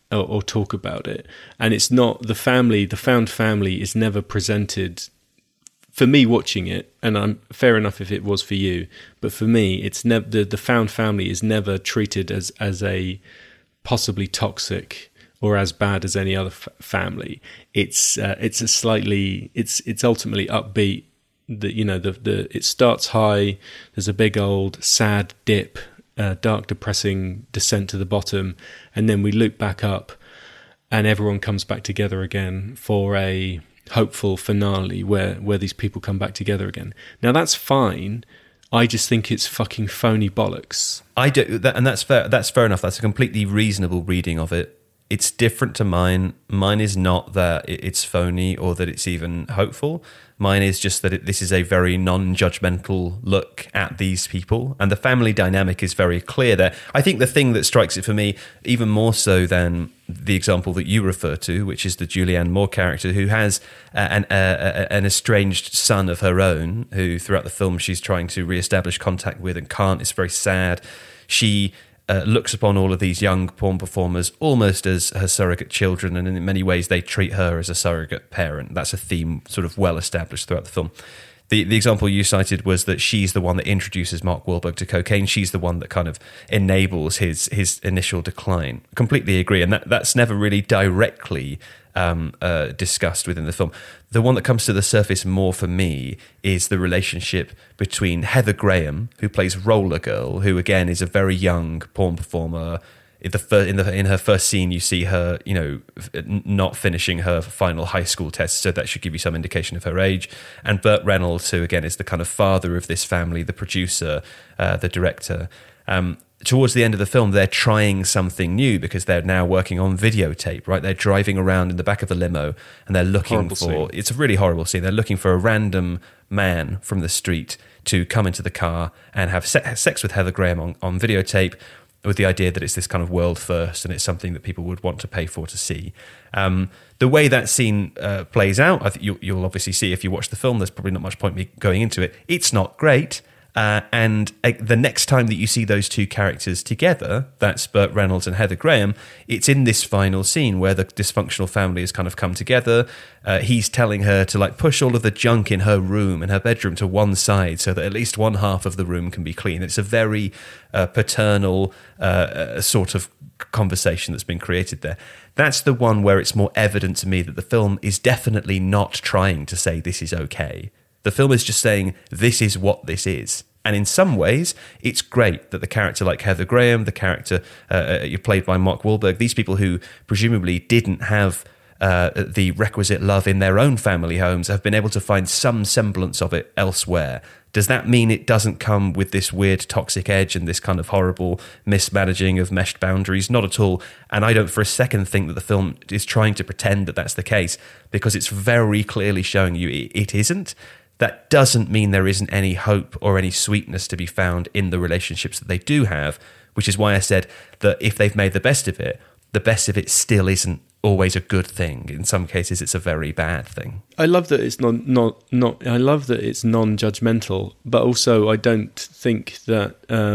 or, or talk about it. And it's not the family, the found family is never presented, for me watching it, and I'm fair enough if it was for you, but for me, it's never, the, the found family is never treated as, as a possibly toxic or as bad as any other f- family. It's, uh, it's a slightly, it's, it's ultimately upbeat. The, you know, the, the, it starts high. There's a big old sad dip, uh, dark, depressing descent to the bottom, and then we loop back up, and everyone comes back together again for a hopeful finale where where these people come back together again. Now that's fine. I just think it's fucking phony bollocks. I do, that, and that's fair. That's fair enough. That's a completely reasonable reading of it. It's different to mine. Mine is not that it's phony or that it's even hopeful. Mine is just that it, this is a very non-judgmental look at these people, and the family dynamic is very clear there. I think the thing that strikes it for me, even more so than the example that you refer to, which is the Julianne Moore character, who has uh, an, uh, an estranged son of her own, who throughout the film she's trying to reestablish contact with and can't. It's very sad. She Uh, looks upon all of these young porn performers almost as her surrogate children, and in many ways they treat her as a surrogate parent. That's a theme sort of well established throughout the film. The the example you cited was that she's the one that introduces Mark Wahlberg to cocaine. She's the one that kind of enables his his initial decline. Completely agree, and that, that's never really directly um, uh, discussed within the film. The one that comes to the surface more for me is the relationship between Heather Graham, who plays Roller Girl, who again is a very young porn performer. In the, fir- in the in her first scene, you see her, you know, f- not finishing her final high school test, so that should give you some indication of her age. And Burt Reynolds, who again is the kind of father of this family, the producer, uh, the director. Um, towards the end of the film, they're trying something new because they're now working on videotape, right? They're driving around in the back of a limo and they're looking Horrible for... scene. It's a really horrible scene. They're looking for a random man from the street to come into the car and have se- sex with Heather Graham on, on videotape, with the idea that it's this kind of world first and it's something that people would want to pay for to see. Um, the way that scene uh, plays out, I think you, you'll obviously see if you watch the film, there's probably not much point me going into it. It's not great. Uh, and uh, the next time that you see those two characters together, that's Burt Reynolds and Heather Graham, it's in this final scene where the dysfunctional family has kind of come together. Uh, he's telling her to like push all of the junk in her room and her bedroom to one side so that at least one half of the room can be clean. It's a very uh, paternal uh, sort of conversation that's been created there. That's the one where it's more evident to me that the film is definitely not trying to say this is okay. The film is just saying, this is what this is. And in some ways, it's great that the character like Heather Graham, the character uh, you're played by Mark Wahlberg, these people who presumably didn't have uh, the requisite love in their own family homes have been able to find some semblance of it elsewhere. Does that mean it doesn't come with this weird toxic edge and this kind of horrible mismanaging of meshed boundaries? Not at all. And I don't for a second think that the film is trying to pretend that that's the case, because it's very clearly showing you it, it isn't. That doesn't mean there isn't any hope or any sweetness to be found in the relationships that they do have, which is why I said that if they've made the best of it, the best of it still isn't always a good thing. In some cases, it's a very bad thing. I love that it's not not not. I love that it's non-judgmental, but also I don't think that.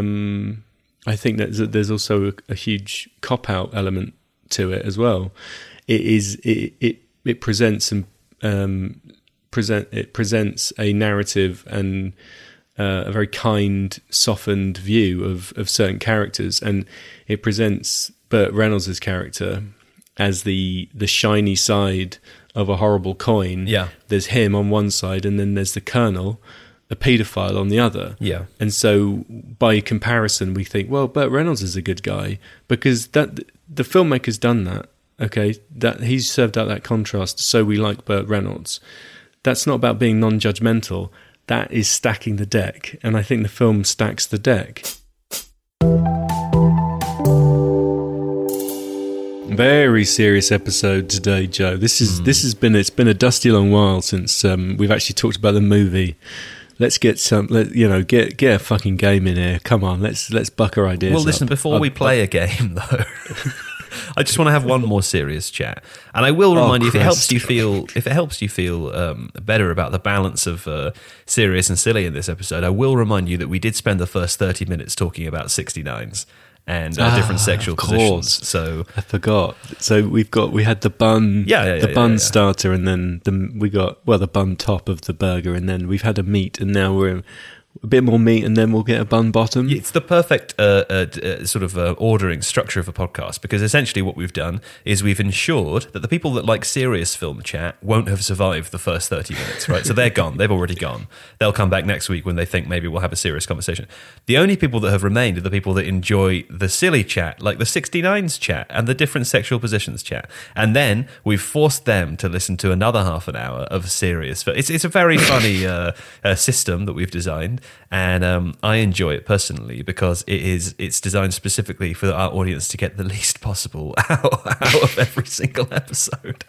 Um, I think that there's also a, a huge cop-out element to it as well. It is it it, it presents and. Um, Present, it presents a narrative and uh, a very kind, softened view of, of certain characters, and it presents Burt Reynolds' character as the the shiny side of a horrible coin. Yeah, there's him on one side, and then there's the Colonel, a paedophile, on the other. Yeah, and so by comparison, we think, well, Burt Reynolds is a good guy because that the filmmaker's done that. Okay, that he's served out that contrast, so we like Burt Reynolds. That's not about being non-judgmental. That is stacking the deck. And I think the film stacks the deck. Very serious episode today, Joe. This is mm. this has been it's been a dusty long while since um, we've actually talked about the movie. Let's get some, let, you know, get get a fucking game in here. Come on, let's let's buck our ideas. Well, listen, up. before I'll, we play I'll, a game, though. I just want to have one more serious chat, and I will remind oh, you if it Christ. helps you feel if it helps you feel um, better about the balance of uh, serious and silly in this episode. I will remind you that we did spend the first thirty minutes talking about sixty-nines, and uh, different Ah, sexual of course. positions. So I forgot. So we've got we had the bun, Yeah, yeah, yeah, the yeah, bun yeah. starter, and then the we got well the bun top of the burger, and then we've had a meat, and now we're a bit more meat, and then we'll get a bun bottom. it's the perfect uh, uh, d- uh, sort of uh, ordering structure of a podcast, because essentially what we've done is we've ensured that the people that like serious film chat won't have survived the first thirty minutes, right? So they're gone. They've already gone. They'll come back next week when they think maybe we'll have a serious conversation. The only people that have remained are the people that enjoy the silly chat, like the sixty-nines chat and the different sexual positions chat. And then we've forced them to listen to another half an hour of serious film. It's, it's a very funny uh, uh, system that we've designed. And um, I enjoy it personally because it is it's designed specifically for our audience to get the least possible out, out of every single episode.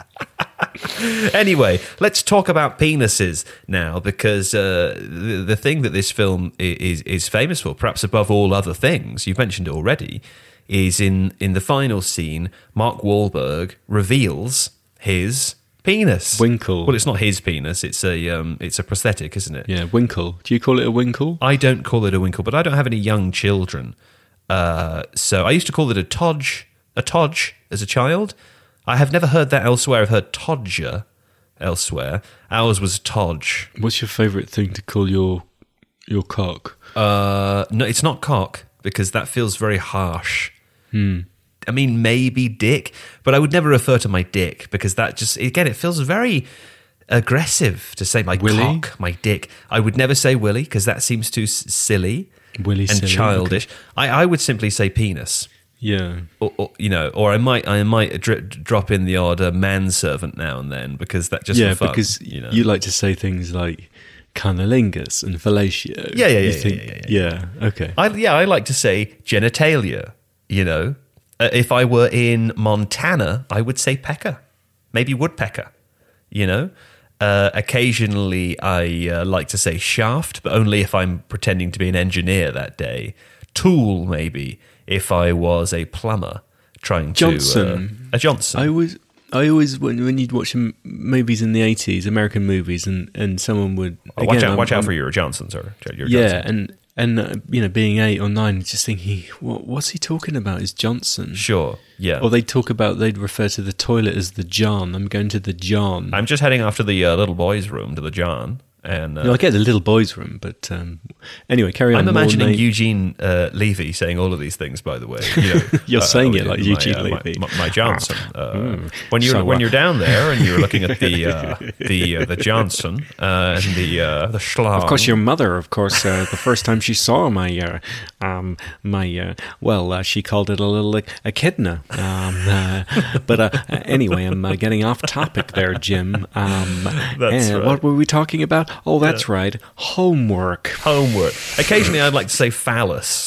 Anyway, let's talk about penises now, because uh, the, the thing that this film i- is is famous for, perhaps above all other things, you've mentioned it already, is in, in the final scene, Mark Wahlberg reveals his penis. Winkle. Well, it's not his penis. It's a um, it's a prosthetic, isn't it? Yeah, winkle. Do you call it a winkle? I don't call it a winkle, but I don't have any young children. Uh, so I used to call it a todge, a todge as a child. I have never heard that elsewhere. I've heard todger elsewhere. Ours was todge. What's your favourite thing to call your your cock? Uh, no, it's not cock, because that feels very harsh. Hmm. I mean, maybe dick, but I would never refer to my dick, because that just, again, it feels very aggressive to say my Willy? cock, my dick. I would never say willy, because that seems too s- silly Willy and silly, childish. I, I would simply say penis. Yeah. Or, or, you know, or I might, I might dri- drop in the odd uh, manservant now and then, because that just yeah, for fun, because you know. you like to say things like cunnilingus and fellatio. Yeah, yeah, You yeah, think- yeah, yeah, yeah. Okay. I, yeah, I like to say genitalia, you know. Uh, if I were in Montana, I would say pecker, maybe woodpecker, you know. Uh, occasionally, I uh, like to say shaft, but only if I'm pretending to be an engineer that day. Tool, maybe, if I was a plumber trying to... Johnson. Uh, a Johnson. I always, I always when when you'd watch m- movies in the eighties, American movies, and, and someone would Oh, watch again, out, I'm- watch out I'm- for your Johnsons, or your yeah, Johnson. and and uh, you know, being eight or nine, just thinking, what what's he talking about? Is Johnson? Sure, yeah. Or they'd talk about, they'd refer to the toilet as the John. I'm going to the John. I'm just heading off to the uh, little boys' room, to the John. And uh, No, I get the little boys' room, but um, anyway, carry on. I'm More imagining name- Eugene uh, Levy saying all of these things. By the way, you know, You're saying it uh, like my, Eugene uh, Levy. my, my, my Johnson. Uh, Mm. When you So, when uh, you're down there and you're looking at the uh, the uh, the Johnson uh, and the uh, the Schlong. Of course, your mother, of course, uh, the first time she saw my, uh, um, my, uh, well, uh, she called it a little echidna. Um, uh, but uh, anyway, I'm uh, getting off topic there, Jim. Um, That's and right. What were we talking about? Oh, that's right, homework. homework. Occasionally, I'd like to say phallus,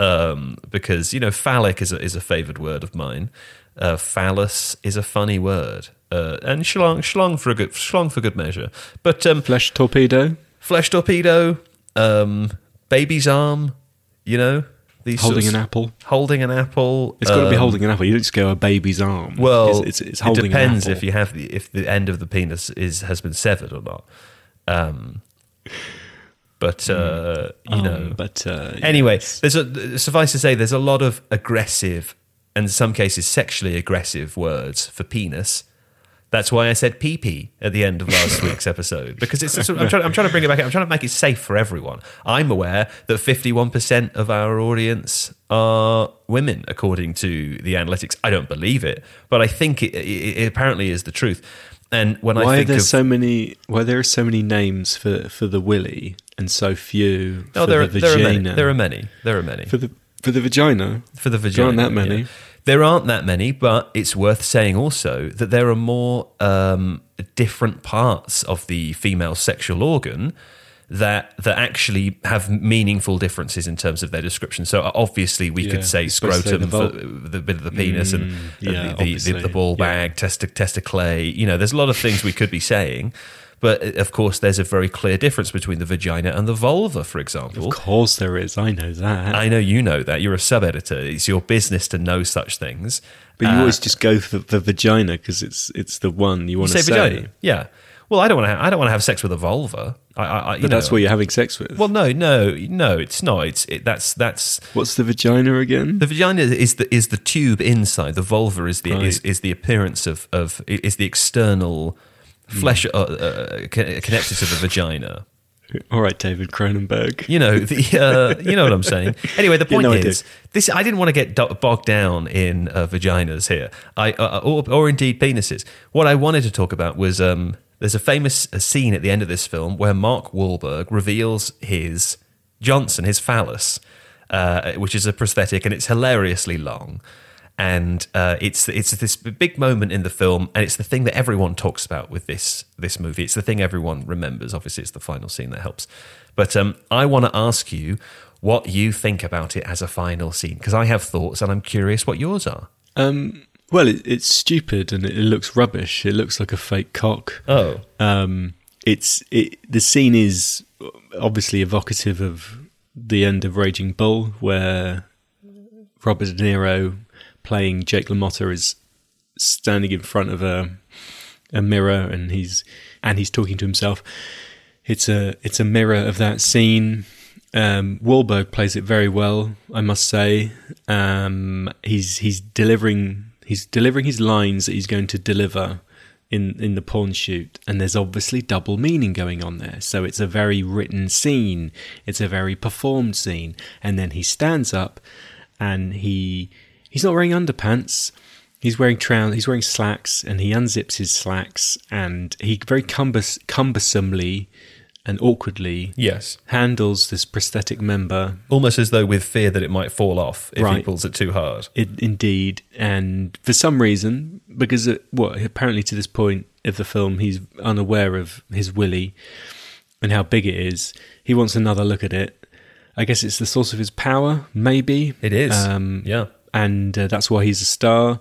um, because you know, phallic is a, is a favoured word of mine. Uh, phallus is a funny word, uh, and schlong, schlong for a good schlong for good measure. But um, Flesh torpedo, flesh torpedo, um, baby's arm, you know, these holding sorts- an apple. holding an apple. It's got to be um, holding an apple. You don't just go a baby's arm. Well, it's, it's, it's holding it depends an apple. if you have the if the end of the penis is has been severed or not. Um, but uh, you Um, know, but uh, anyway, yes. there's a suffice to say, there's a lot of aggressive and in some cases sexually aggressive words for penis. That's why I said pee-pee at the end of last week's episode, because it's. I'm trying, I'm trying to bring it back. I'm trying to make it safe for everyone. I'm aware that fifty-one percent of our audience are women, according to the analytics. I don't believe it, but I think it, it, it apparently is the truth. And when why I are think there of so many? Why there are so many names for, for the willy and so few no, for there are, the there are vagina? many. There are many. There are many. for the for the vagina. For the There vagina. aren't that many. yeah. There aren't that many, but it's worth saying also that there are more um, different parts of the female sexual organ that that actually have meaningful differences in terms of their description. So obviously we Yeah, could say you're supposed to say scrotum the for vul- the bit of the penis and Mm, the, yeah, the, the, obviously, the ball yeah. bag, testi- testiculae. You know, there's a lot of things we could be saying. But of course, there's a very clear difference between the vagina and the vulva, for example. Of course there is. I know that. I know you know that. You're a sub-editor. It's your business to know such things. but you Uh, always just go for the vagina because it's it's the one you You want to say say. vagina. Yeah. Well, I don't want to. Ha- I don't want to have sex with a vulva. I, I, I, you But that's know. what you're having sex with. Well, no, no, no. It's not. It's it, that's that's What's the vagina again? the vagina is the is the tube inside. The vulva is the Right. is, is the appearance of of is the external flesh uh, uh, co- connected to the vagina. All right, David Cronenberg. You know the uh, you know what I'm saying. Anyway, the Yeah, point no, I is this: I didn't want to get do- bogged down in uh, vaginas here, I uh, or, or indeed penises. What I wanted to talk about was um, there's a famous uh, scene at the end of this film where Mark Wahlberg reveals his Johnson, his phallus, uh, which is a prosthetic, and it's hilariously long. And uh, it's it's this big moment in the film, and it's the thing that everyone talks about with this this movie. It's the thing everyone remembers. Obviously, it's the final scene that helps. But um, I want to ask you what you think about it as a final scene, because I have thoughts, and I'm curious what yours are. Um, well, it, it's stupid and it, it looks rubbish. It looks like a fake cock. Oh, Um, it's it, the scene is obviously evocative of the end of Raging Bull, where Robert De Niro playing Jake LaMotta is standing in front of a a mirror, and he's and he's talking to himself. It's a it's a mirror of that scene. Um, Wahlberg plays it very well, I must say. Um, he's he's delivering he's delivering his lines that he's going to deliver in in the porn shoot, and there's obviously double meaning going on there. So it's a very written scene, it's a very performed scene, and then he stands up and he he's not wearing underpants. He's wearing trousers. He's wearing slacks, and he unzips his slacks, and he very cumbers, cumbersomely and awkwardly yes. handles this prosthetic member. Almost as though with fear that it might fall off if he Right. pulls it too hard. It, indeed, and for some reason, because it, what apparently to this point of the film, he's unaware of his willy and how big it is. He wants another look at it. I guess it's the source of his power, maybe. It is. Um, yeah. and uh, that's why he's a star.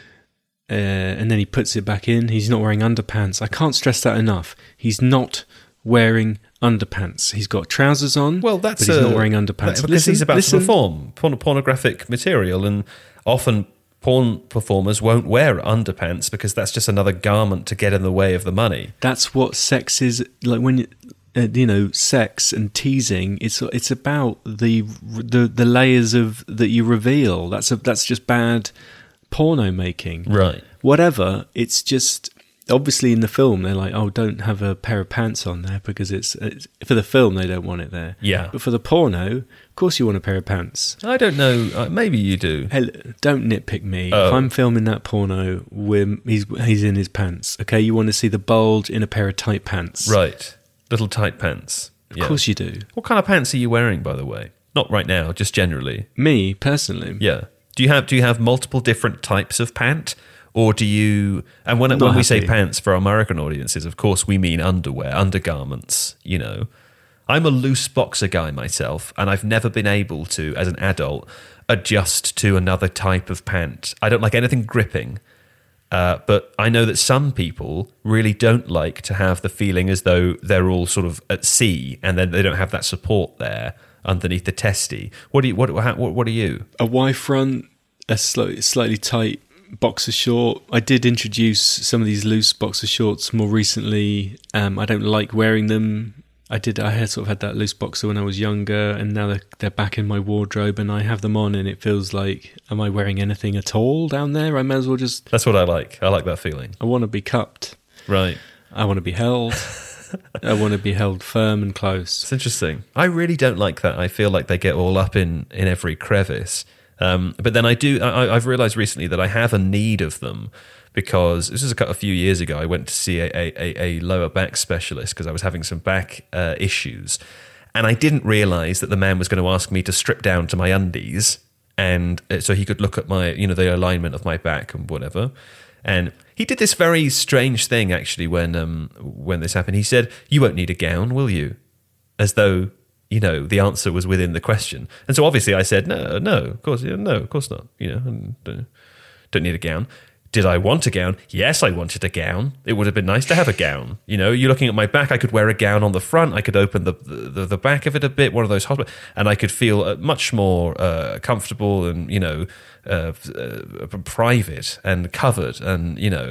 Uh, and then he puts it back in. He's not wearing underpants. I can't stress that enough. He's not wearing underpants. He's got trousers on. Well, that's but he's uh, not wearing underpants. Because Listen, he's about listen. to perform porn- pornographic material, and often porn performers won't wear underpants because that's just another garment to get in the way of the money. That's what sex is like. When uh, you know sex and teasing, it's it's about the the the layers of that you reveal. That's a, that's just bad porno making. Right. Whatever. It's just obviously in the film they're like, oh, don't have a pair of pants on there because it's, it's for the film they don't want it there. Yeah. But for the porno, of course you want a pair of pants. I don't know. Uh, maybe you do. Hey, don't nitpick me. Oh. If I'm filming that porno, with he's he's in his pants. Okay, you want to see the bulge in a pair of tight pants, Right. Little tight pants. Of course you do. What kind of pants are you wearing, by the way? Not right now, just generally. Me personally, Yeah. Do you have do you have multiple different types of pant? Or do you, and when, Not when we say happy. pants for our American audiences, of course we mean underwear, undergarments, you know. I'm a loose boxer guy myself, and I've never been able to, as an adult, adjust to another type of pant. I don't like anything gripping, uh, but I know that some people really don't like to have the feeling as though they're all sort of at sea, and then they don't have that support there underneath the testy. What do you, what, what, what are you? a Y front, a slightly, slightly tight boxer short. I did introduce some of these loose boxer shorts more recently. Um, I don't like wearing them. I did. I had sort of had that loose boxer when I was younger, and now they're, they're back in my wardrobe, and I have them on, and it feels like, am I wearing anything at all down there? I may as well just. That's what I like. I like that feeling. I want to be cupped. Right. I want to be held. I want to be held firm and close. It's interesting. I really don't like that. I feel like they get all up in, in every crevice. Um, but then I do. I, I've realised recently that I have a need of them because this was a, cou- a few years ago. I went to see a, a, a lower back specialist because I was having some back uh, issues, and I didn't realise that the man was going to ask me to strip down to my undies, and uh, so he could look at my, you know, the alignment of my back and whatever. And he did this very strange thing actually when um, when this happened. He said, "You won't need a gown, will you?" As though, you know, the answer was within the question. And so obviously I said, no, no, of course, yeah, no, of course not. You know, and, uh, don't need a gown. Did I want a gown? Yes, I wanted a gown. It would have been nice to have a gown. You know, you're looking at my back. I could wear a gown on the front. I could open the the, the back of it a bit, one of those hospital, and I could feel uh, much more uh, comfortable and, you know, uh, uh, private and covered and, you know,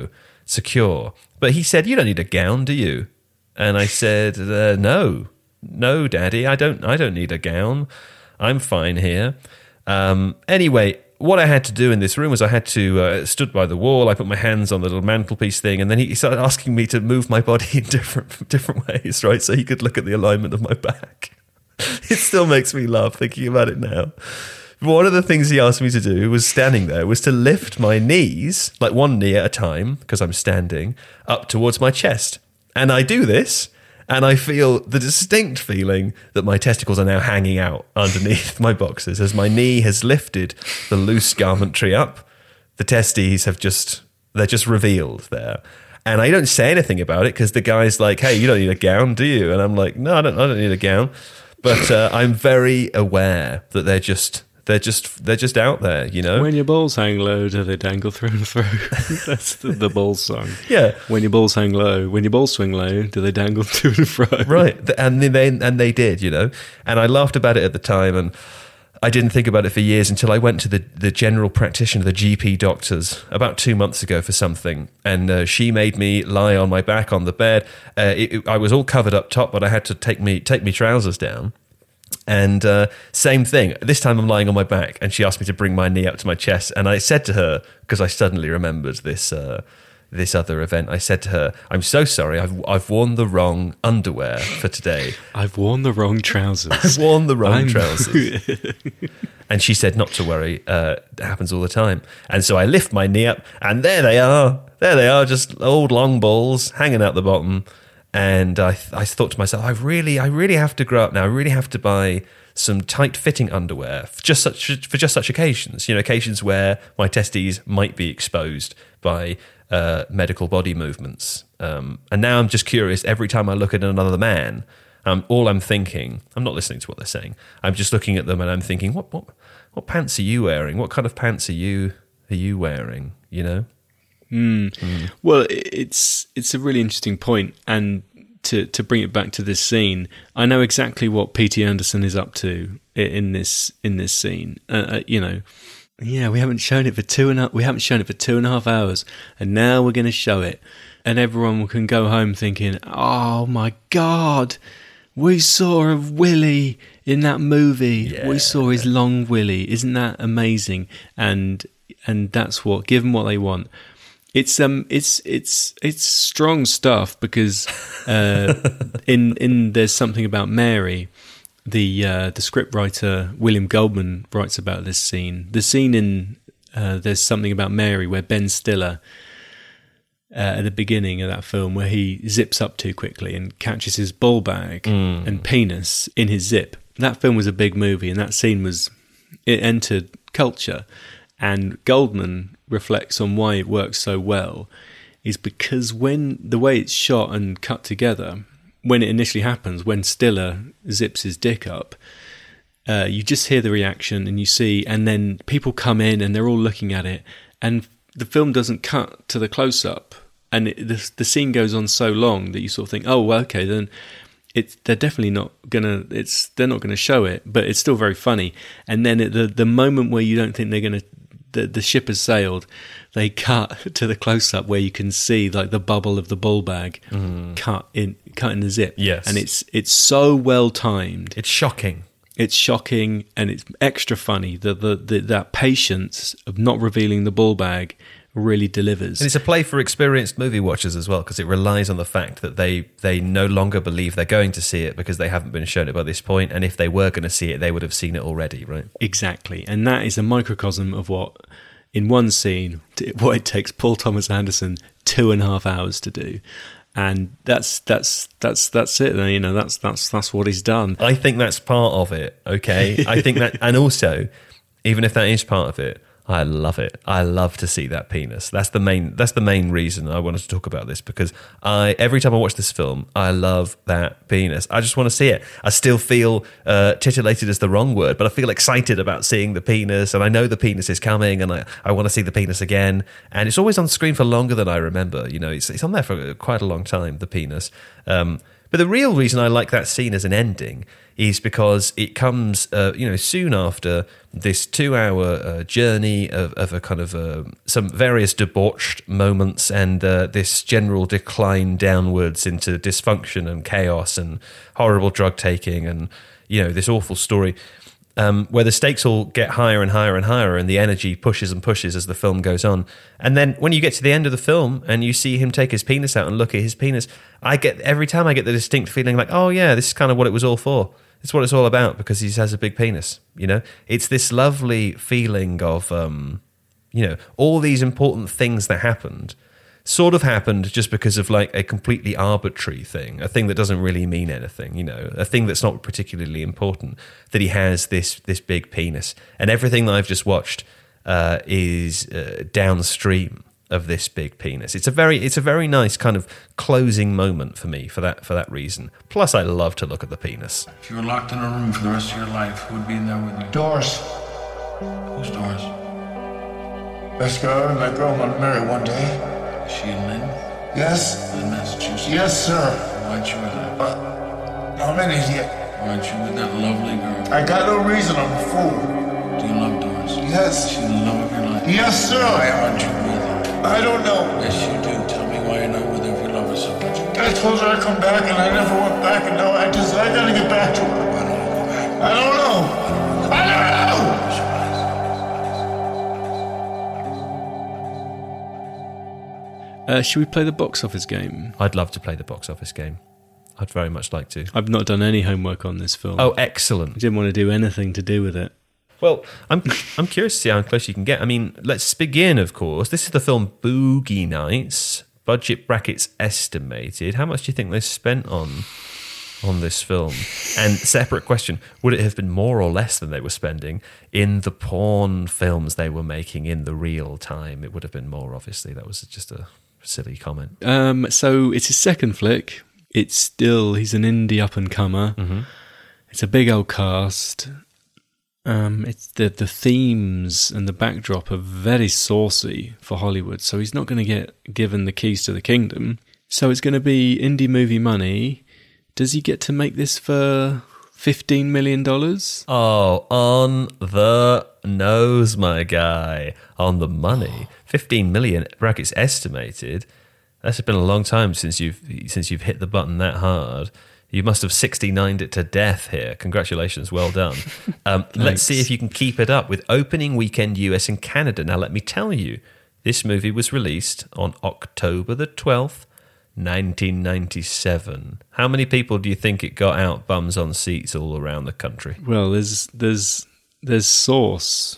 secure. But he said, "You don't need a gown, do you?" And I said, uh, "No, no, Daddy, I don't. I don't need a gown. I'm fine here." Um, anyway, what I had to do in this room was I had to uh, stood by the wall. I put my hands on the little mantelpiece thing, and then he started asking me to move my body in different different ways, right? So he could look at the alignment of my back. It still makes me laugh thinking about it now. One of the things he asked me to do was standing there was to lift my knees, like one knee at a time, because I'm standing, up towards my chest. And I do this, and I feel the distinct feeling that my testicles are now hanging out underneath my boxers. As my knee has lifted the loose garmentry up, the testes have just, they're just revealed there. And I don't say anything about it because the guy's like, "Hey, you don't need a gown, do you?" And I'm like, "No, I don't, I don't need a gown." But uh, I'm very aware that they're just... They're just they're just out there, you know. When your balls hang low, do they dangle through and through? That's the, the balls song. Yeah. When your balls hang low, when your balls swing low, do they dangle through and fro? Right, and they and they did, you know. And I laughed about it at the time, and I didn't think about it for years until I went to the the general practitioner, the G P doctors, about two months ago for something, and uh, she made me lie on my back on the bed. Uh, it, it, I was all covered up top, but I had to take me take me trousers down. And uh, same thing. This time I'm lying on my back, and she asked me to bring my knee up to my chest. And I said to her, because I suddenly remembered this uh, this other event, I said to her, "I'm so sorry. I've I've worn the wrong underwear for today. I've worn the wrong trousers. I've worn the wrong I'm- trousers." And she said, "Not to worry. Uh, it happens all the time." And so I lift my knee up, and there they are. There they are, just old long balls hanging out the bottom. And I, I thought to myself, I really, I really have to grow up now. I really have to buy some tight-fitting underwear for just such for just such occasions. You know, occasions where my testes might be exposed by uh, medical body movements. Um, and now I'm just curious. Every time I look at another man, um, all I'm thinking, I'm not listening to what they're saying. I'm just looking at them and I'm thinking, what, what, what pants are you wearing? What kind of pants are you are you wearing? You know. Mm. Mm. Well, it's it's a really interesting point, and to to bring it back to this scene, I know exactly what P T Anderson is up to in this in this scene. Uh, uh, you know, yeah, we haven't shown it for two and a, we haven't shown it for two and a half hours, and now we're going to show it, and everyone can go home thinking, "Oh my God, we saw a Willy in that movie. Yeah. We saw his long Willy. Isn't that amazing?" And and that's what, give them what they want. It's um, it's it's it's strong stuff because uh, in in There's Something About Mary, the uh, the scriptwriter William Goldman writes about this scene. The scene in uh, There's Something About Mary where Ben Stiller uh, at the beginning of that film, where he zips up too quickly and catches his ball bag mm. and penis in his zip. That film was a big movie, and that scene was it entered culture. And Goldman reflects on why it works so well is because when the way it's shot and cut together, when it initially happens, when Stiller zips his dick up, uh, you just hear the reaction and you see, and then people come in and they're all looking at it, and the film doesn't cut to the close-up, and it, the, the scene goes on so long that you sort of think, oh, well, okay, then it's they're definitely not gonna it's they're not gonna show it, but it's still very funny. And then at the the moment where you don't think they're gonna The, the ship has sailed, they cut to the close-up where you can see like the bubble of the ball bag mm. cut in cut in the zip. Yes. And it's it's so well timed. It's shocking. It's shocking, and it's extra funny. The, the, the that patience of not revealing the ball bag really delivers. And it's a play for experienced movie watchers as well, because it relies on the fact that they they no longer believe they're going to see it because they haven't been shown it by this point, and if they were going to see it, they would have seen it already, right? Exactly. And that is a microcosm of what, in one scene, what it takes Paul Thomas Anderson two and a half hours to do. And that's that's that's that's it. You know, that's that's that's what he's done. I think that's part of it. Okay, I think that, and also, even if that is part of it, I love it. I love to see that penis. That's the main. That's the main reason I wanted to talk about this, because I every time I watch this film, I love that penis. I just want to see it. I still feel uh, titillated is the wrong word, but I feel excited about seeing the penis, and I know the penis is coming, and I, I want to see the penis again. And it's always on screen for longer than I remember. You know, it's it's on there for quite a long time. The penis. Um, But the real reason I like that scene as an ending is because it comes, uh, you know, soon after this two-hour uh, journey of, of a kind of uh, some various debauched moments and uh, this general decline downwards into dysfunction and chaos and horrible drug taking and, you know, this awful story. Um, where the stakes all get higher and higher and higher and the energy pushes and pushes as the film goes on. And then when you get to the end of the film and you see him take his penis out and look at his penis, I get every time I get the distinct feeling like, oh yeah, this is kind of what it was all for. It's what it's all about because he has a big penis, you know? It's this lovely feeling of, um, you know, all these important things that happened sort of happened just because of like a completely arbitrary thing, a thing that doesn't really mean anything, you know, a thing that's not particularly important, that he has this this big penis. And everything that I've just watched uh, is uh, downstream of this big penis. It's a very it's a very nice kind of closing moment for me for that for that reason. Plus I love to look at the penis. If you were locked in a room for the rest of your life, who would be in there with you? Doris, Who's Doris? best girl and that girl I'm gonna marry one day. Is she in Lynn? Yes? In Massachusetts? Yes, sir. Why aren't you with her? Uh, I'm an idiot. Why aren't you with that lovely girl? I got no reason, I'm a fool. Do you love Doris? Yes. Is she the love of your life? Yes, sir. Why aren't you with her? I don't know. Yes, you do. Tell me why you're not with her if you love her so much. I told her I'd come back and I never went back and now I just, I gotta get back to her. Why don't you go back? I don't know. I don't know. Uh, should we play the box office game? I'd love to play the box office game. I'd very much like to. I've not done any homework on this film. Oh, I excellent. didn't want to do anything to do with it. Well, I'm I'm curious to see how close you can get. I mean, let's begin, of course. This is the film Boogie Nights. Budget brackets estimated. How much do you think they spent on on this film? And separate question, would it have been more or less than they were spending in the porn films they were making in the real time? It would have been more, obviously. That was just a silly comment. Um, so it's his second flick. It's still, he's an indie up-and-comer. Mm-hmm. It's a big old cast. Um, it's the the themes and the backdrop are very saucy for Hollywood, so he's not going to get given the keys to the kingdom. So it's going to be indie movie money. Does he get to make this for fifteen million dollars? Oh, on the nose, my guy. On the money. fifteen million brackets estimated. That's been a long time since you've since you've hit the button that hard. You must have sixty-nined it to death here. Congratulations, well done. Um, let's see if you can keep it up with opening weekend U S and Canada. Now, let me tell you, this movie was released on October the twelfth, nineteen ninety-seven. How many people do you think it got out bums on seats all around the country? Well, there's there's there's Source,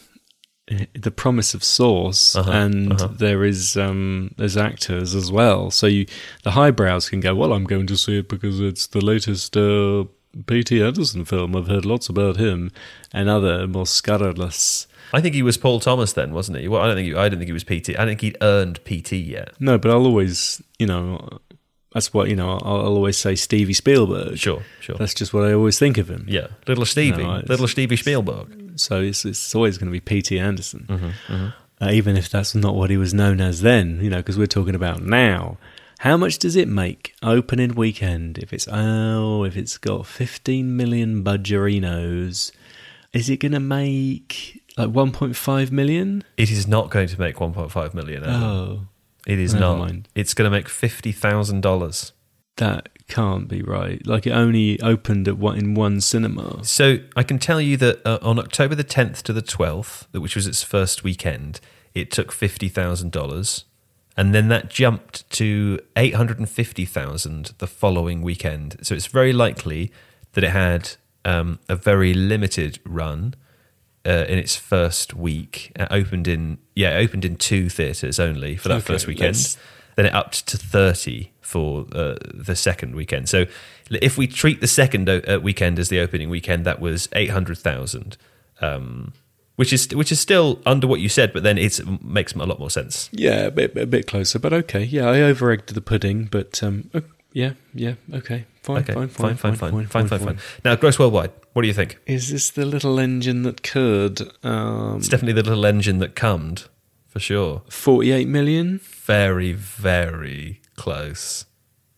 the promise of Source, Uh-huh, and uh-huh. there is um, there's actors as well. So you, the highbrows can go, well, I'm going to see it because it's the latest uh, P T Anderson film. I've heard lots about him, and other more scurrilous. I think he was Paul Thomas then, wasn't he? Well, I don't think he, I don't think he was P T. I don't think he'd earned P T yet. No, but I'll always, you know, that's what, you know, I'll, I'll always say Stevie Spielberg. Sure, sure. That's just what I always think of him. Yeah, little Stevie, No, it's- little Stevie Spielberg. So it's, it's always going to be P T Anderson, Mm-hmm, mm-hmm. Uh, even if that's not what he was known as then, you know, because we're talking about now. How much does it make opening weekend if it's, oh, if it's got fifteen million budgerinos? Is it going to make like one point five million? It is not going to make one point five million. Adam. Oh, It is never not. mind. It's going to make fifty thousand dollars. that can't be right. Like it only opened at one, in one cinema. So I can tell you that uh, on October the tenth to the twelfth, which was its first weekend, it took fifty thousand dollars. And then that jumped to eight hundred fifty thousand dollars the following weekend. So it's very likely that it had um, a very limited run uh, in its first week. It opened in, yeah, it opened in two theatres only for that Okay, first weekend. let's- Then it upped to thirty for uh, the second weekend. So if we treat the second uh, weekend as the opening weekend, that was eight hundred thousand, um, which is which is still under what you said, but then it makes a lot more sense. Yeah, a bit, a bit closer, but okay. Yeah, I over-egged the pudding, but um, oh, yeah, yeah, okay. Fine, Okay, fine, fine, fine, fine, fine, fine, fine, fine. Now, gross worldwide, what do you think? Is this the little engine that could? Um, It's definitely the little engine that cummed, for sure. forty-eight million? Very, very close.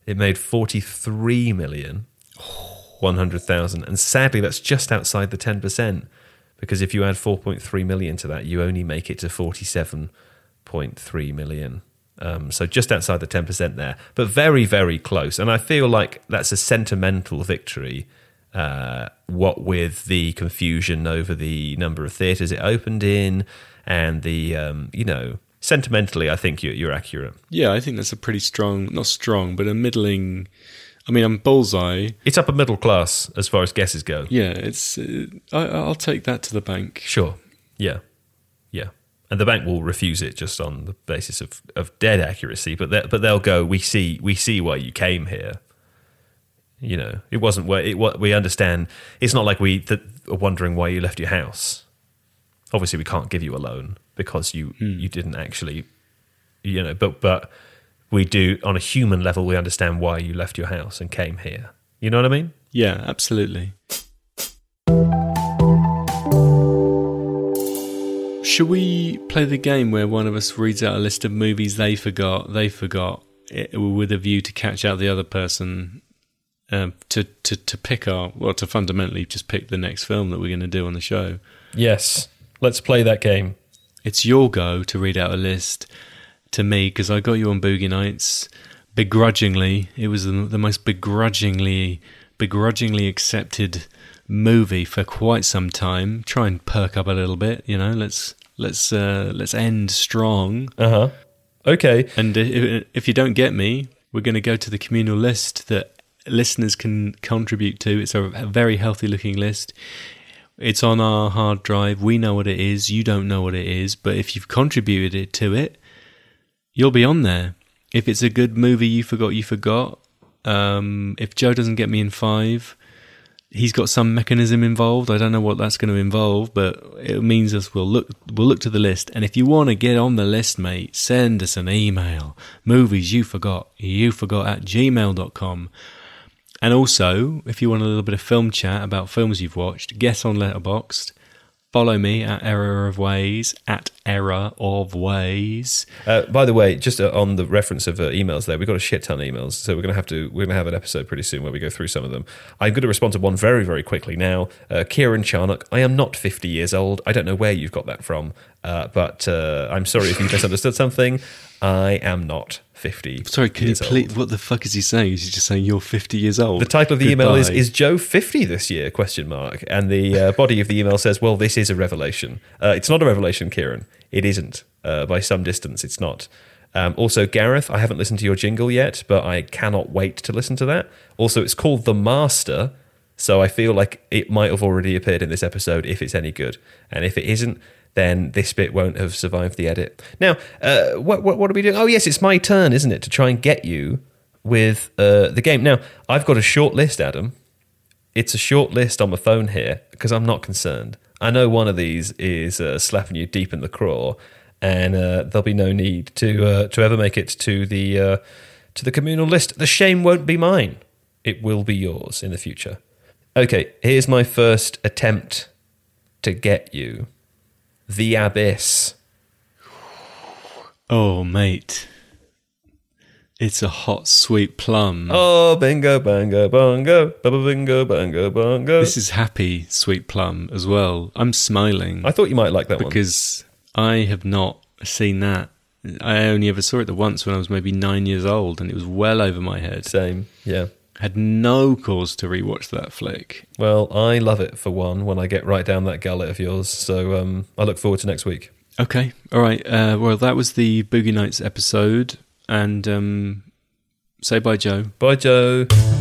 It made forty-three million one hundred thousand, and sadly, that's just outside the ten percent. Because if you add four point three million to that, you only make it to forty-seven point three million. Um, so just outside the ten percent there, but very, very close. And I feel like that's a sentimental victory, uh, what with the confusion over the number of theatres it opened in and the, um, you know, sentimentally, I think you're, you're accurate. Yeah, I think that's a pretty strong, not strong, but a middling... I mean, I'm bullseye. It's upper middle class as far as guesses go. Yeah, it's. Uh, I, I'll take that to the bank. Sure. Yeah. Yeah. And the bank will refuse it just on the basis of, of dead accuracy, but they, but they'll go, we see we see why you came here. You know, it wasn't where it. What we understand. It's not like we th- are wondering why you left your house. Obviously, we can't give you a loan because you Mm. you didn't actually. You know, but but. We do, on a human level, we understand why you left your house and came here. You know what I mean? Yeah, absolutely. Should we play the game where one of us reads out a list of movies they forgot, they forgot, it, with a view to catch out the other person, um, to, to, to pick our, well, to fundamentally just pick the next film that we're going to do on the show? Yes. Let's play that game. It's your go to read out a list to me, because I got you on Boogie Nights begrudgingly. It was the, the most begrudgingly begrudgingly accepted movie for quite some time. Try and perk up a little bit, you know. Let's let's uh, let's end strong. Uh huh. Okay. And if, if you don't get me, we're going to go to the communal list that listeners can contribute to. It's a, a very healthy looking list. It's on our hard drive. We know what it is. You don't know what it is, but if you've contributed it to it, you'll be on there. If it's a good movie you forgot you forgot, um, if Joe doesn't get me in five, he's got some mechanism involved. I don't know what that's going to involve, but it means us we'll look we'll look to the list. And if you want to get on the list, mate, send us an email. Movies you forgot, you forgot at gmail dot com. And also, if you want a little bit of film chat about films you've watched, get on Letterboxd. Follow me at Error of Ways, at Error of Ways. Uh, by the way, just uh, on the reference of uh, emails there, we've got a shit ton of emails, so we're going to have to we're going to have an episode pretty soon where we go through some of them. I'm going to respond to one very, very quickly now. Uh, Kieran Charnock, I am not fifty years old. I don't know where you've got that from, uh, but uh, I'm sorry if you misunderstood something. I am not fifty. Sorry, can you years please? old. What the fuck is he saying? Is he just saying you're fifty years old? The title of the email is Goodbye. "Is Joe fifty this year?" Question mark, and the uh, body of the email says, "Well, this is a revelation." Uh, it's not a revelation, Kieran. It isn't. Uh, by some distance, it's not. Um, also, Gareth, I haven't listened to your jingle yet, but I cannot wait to listen to that. Also, it's called The Master, so I feel like it might have already appeared in this episode if it's any good, and if it isn't, then this bit won't have survived the edit. Now, uh, what, what what are we doing? Oh, yes, it's my turn, isn't it, to try and get you with uh, the game. Now, I've got a short list, Adam. It's a short list on my phone here, because I'm not concerned. I know one of these is uh, slapping you deep in the craw, and uh, there'll be no need to uh, to ever make it to the uh, to the communal list. The shame won't be mine. It will be yours in the future. Okay, here's my first attempt to get you. The Abyss. Oh, mate. It's a hot, sweet plum. Oh, bingo, bango, bongo, baba bingo, bango, bongo. This is happy, sweet plum as well. I'm smiling I thought you might like that one. because I have not seen that. I only ever saw it the once when I was maybe nine years old, and it was well over my head. Same, yeah. Had no cause to rewatch that flick. Well, I love it for one when I get right down that gullet of yours. So um, I look forward to next week. Okay, all right. Uh, well, that was the Boogie Nights episode, and um, say bye, Joe. Bye, Joe.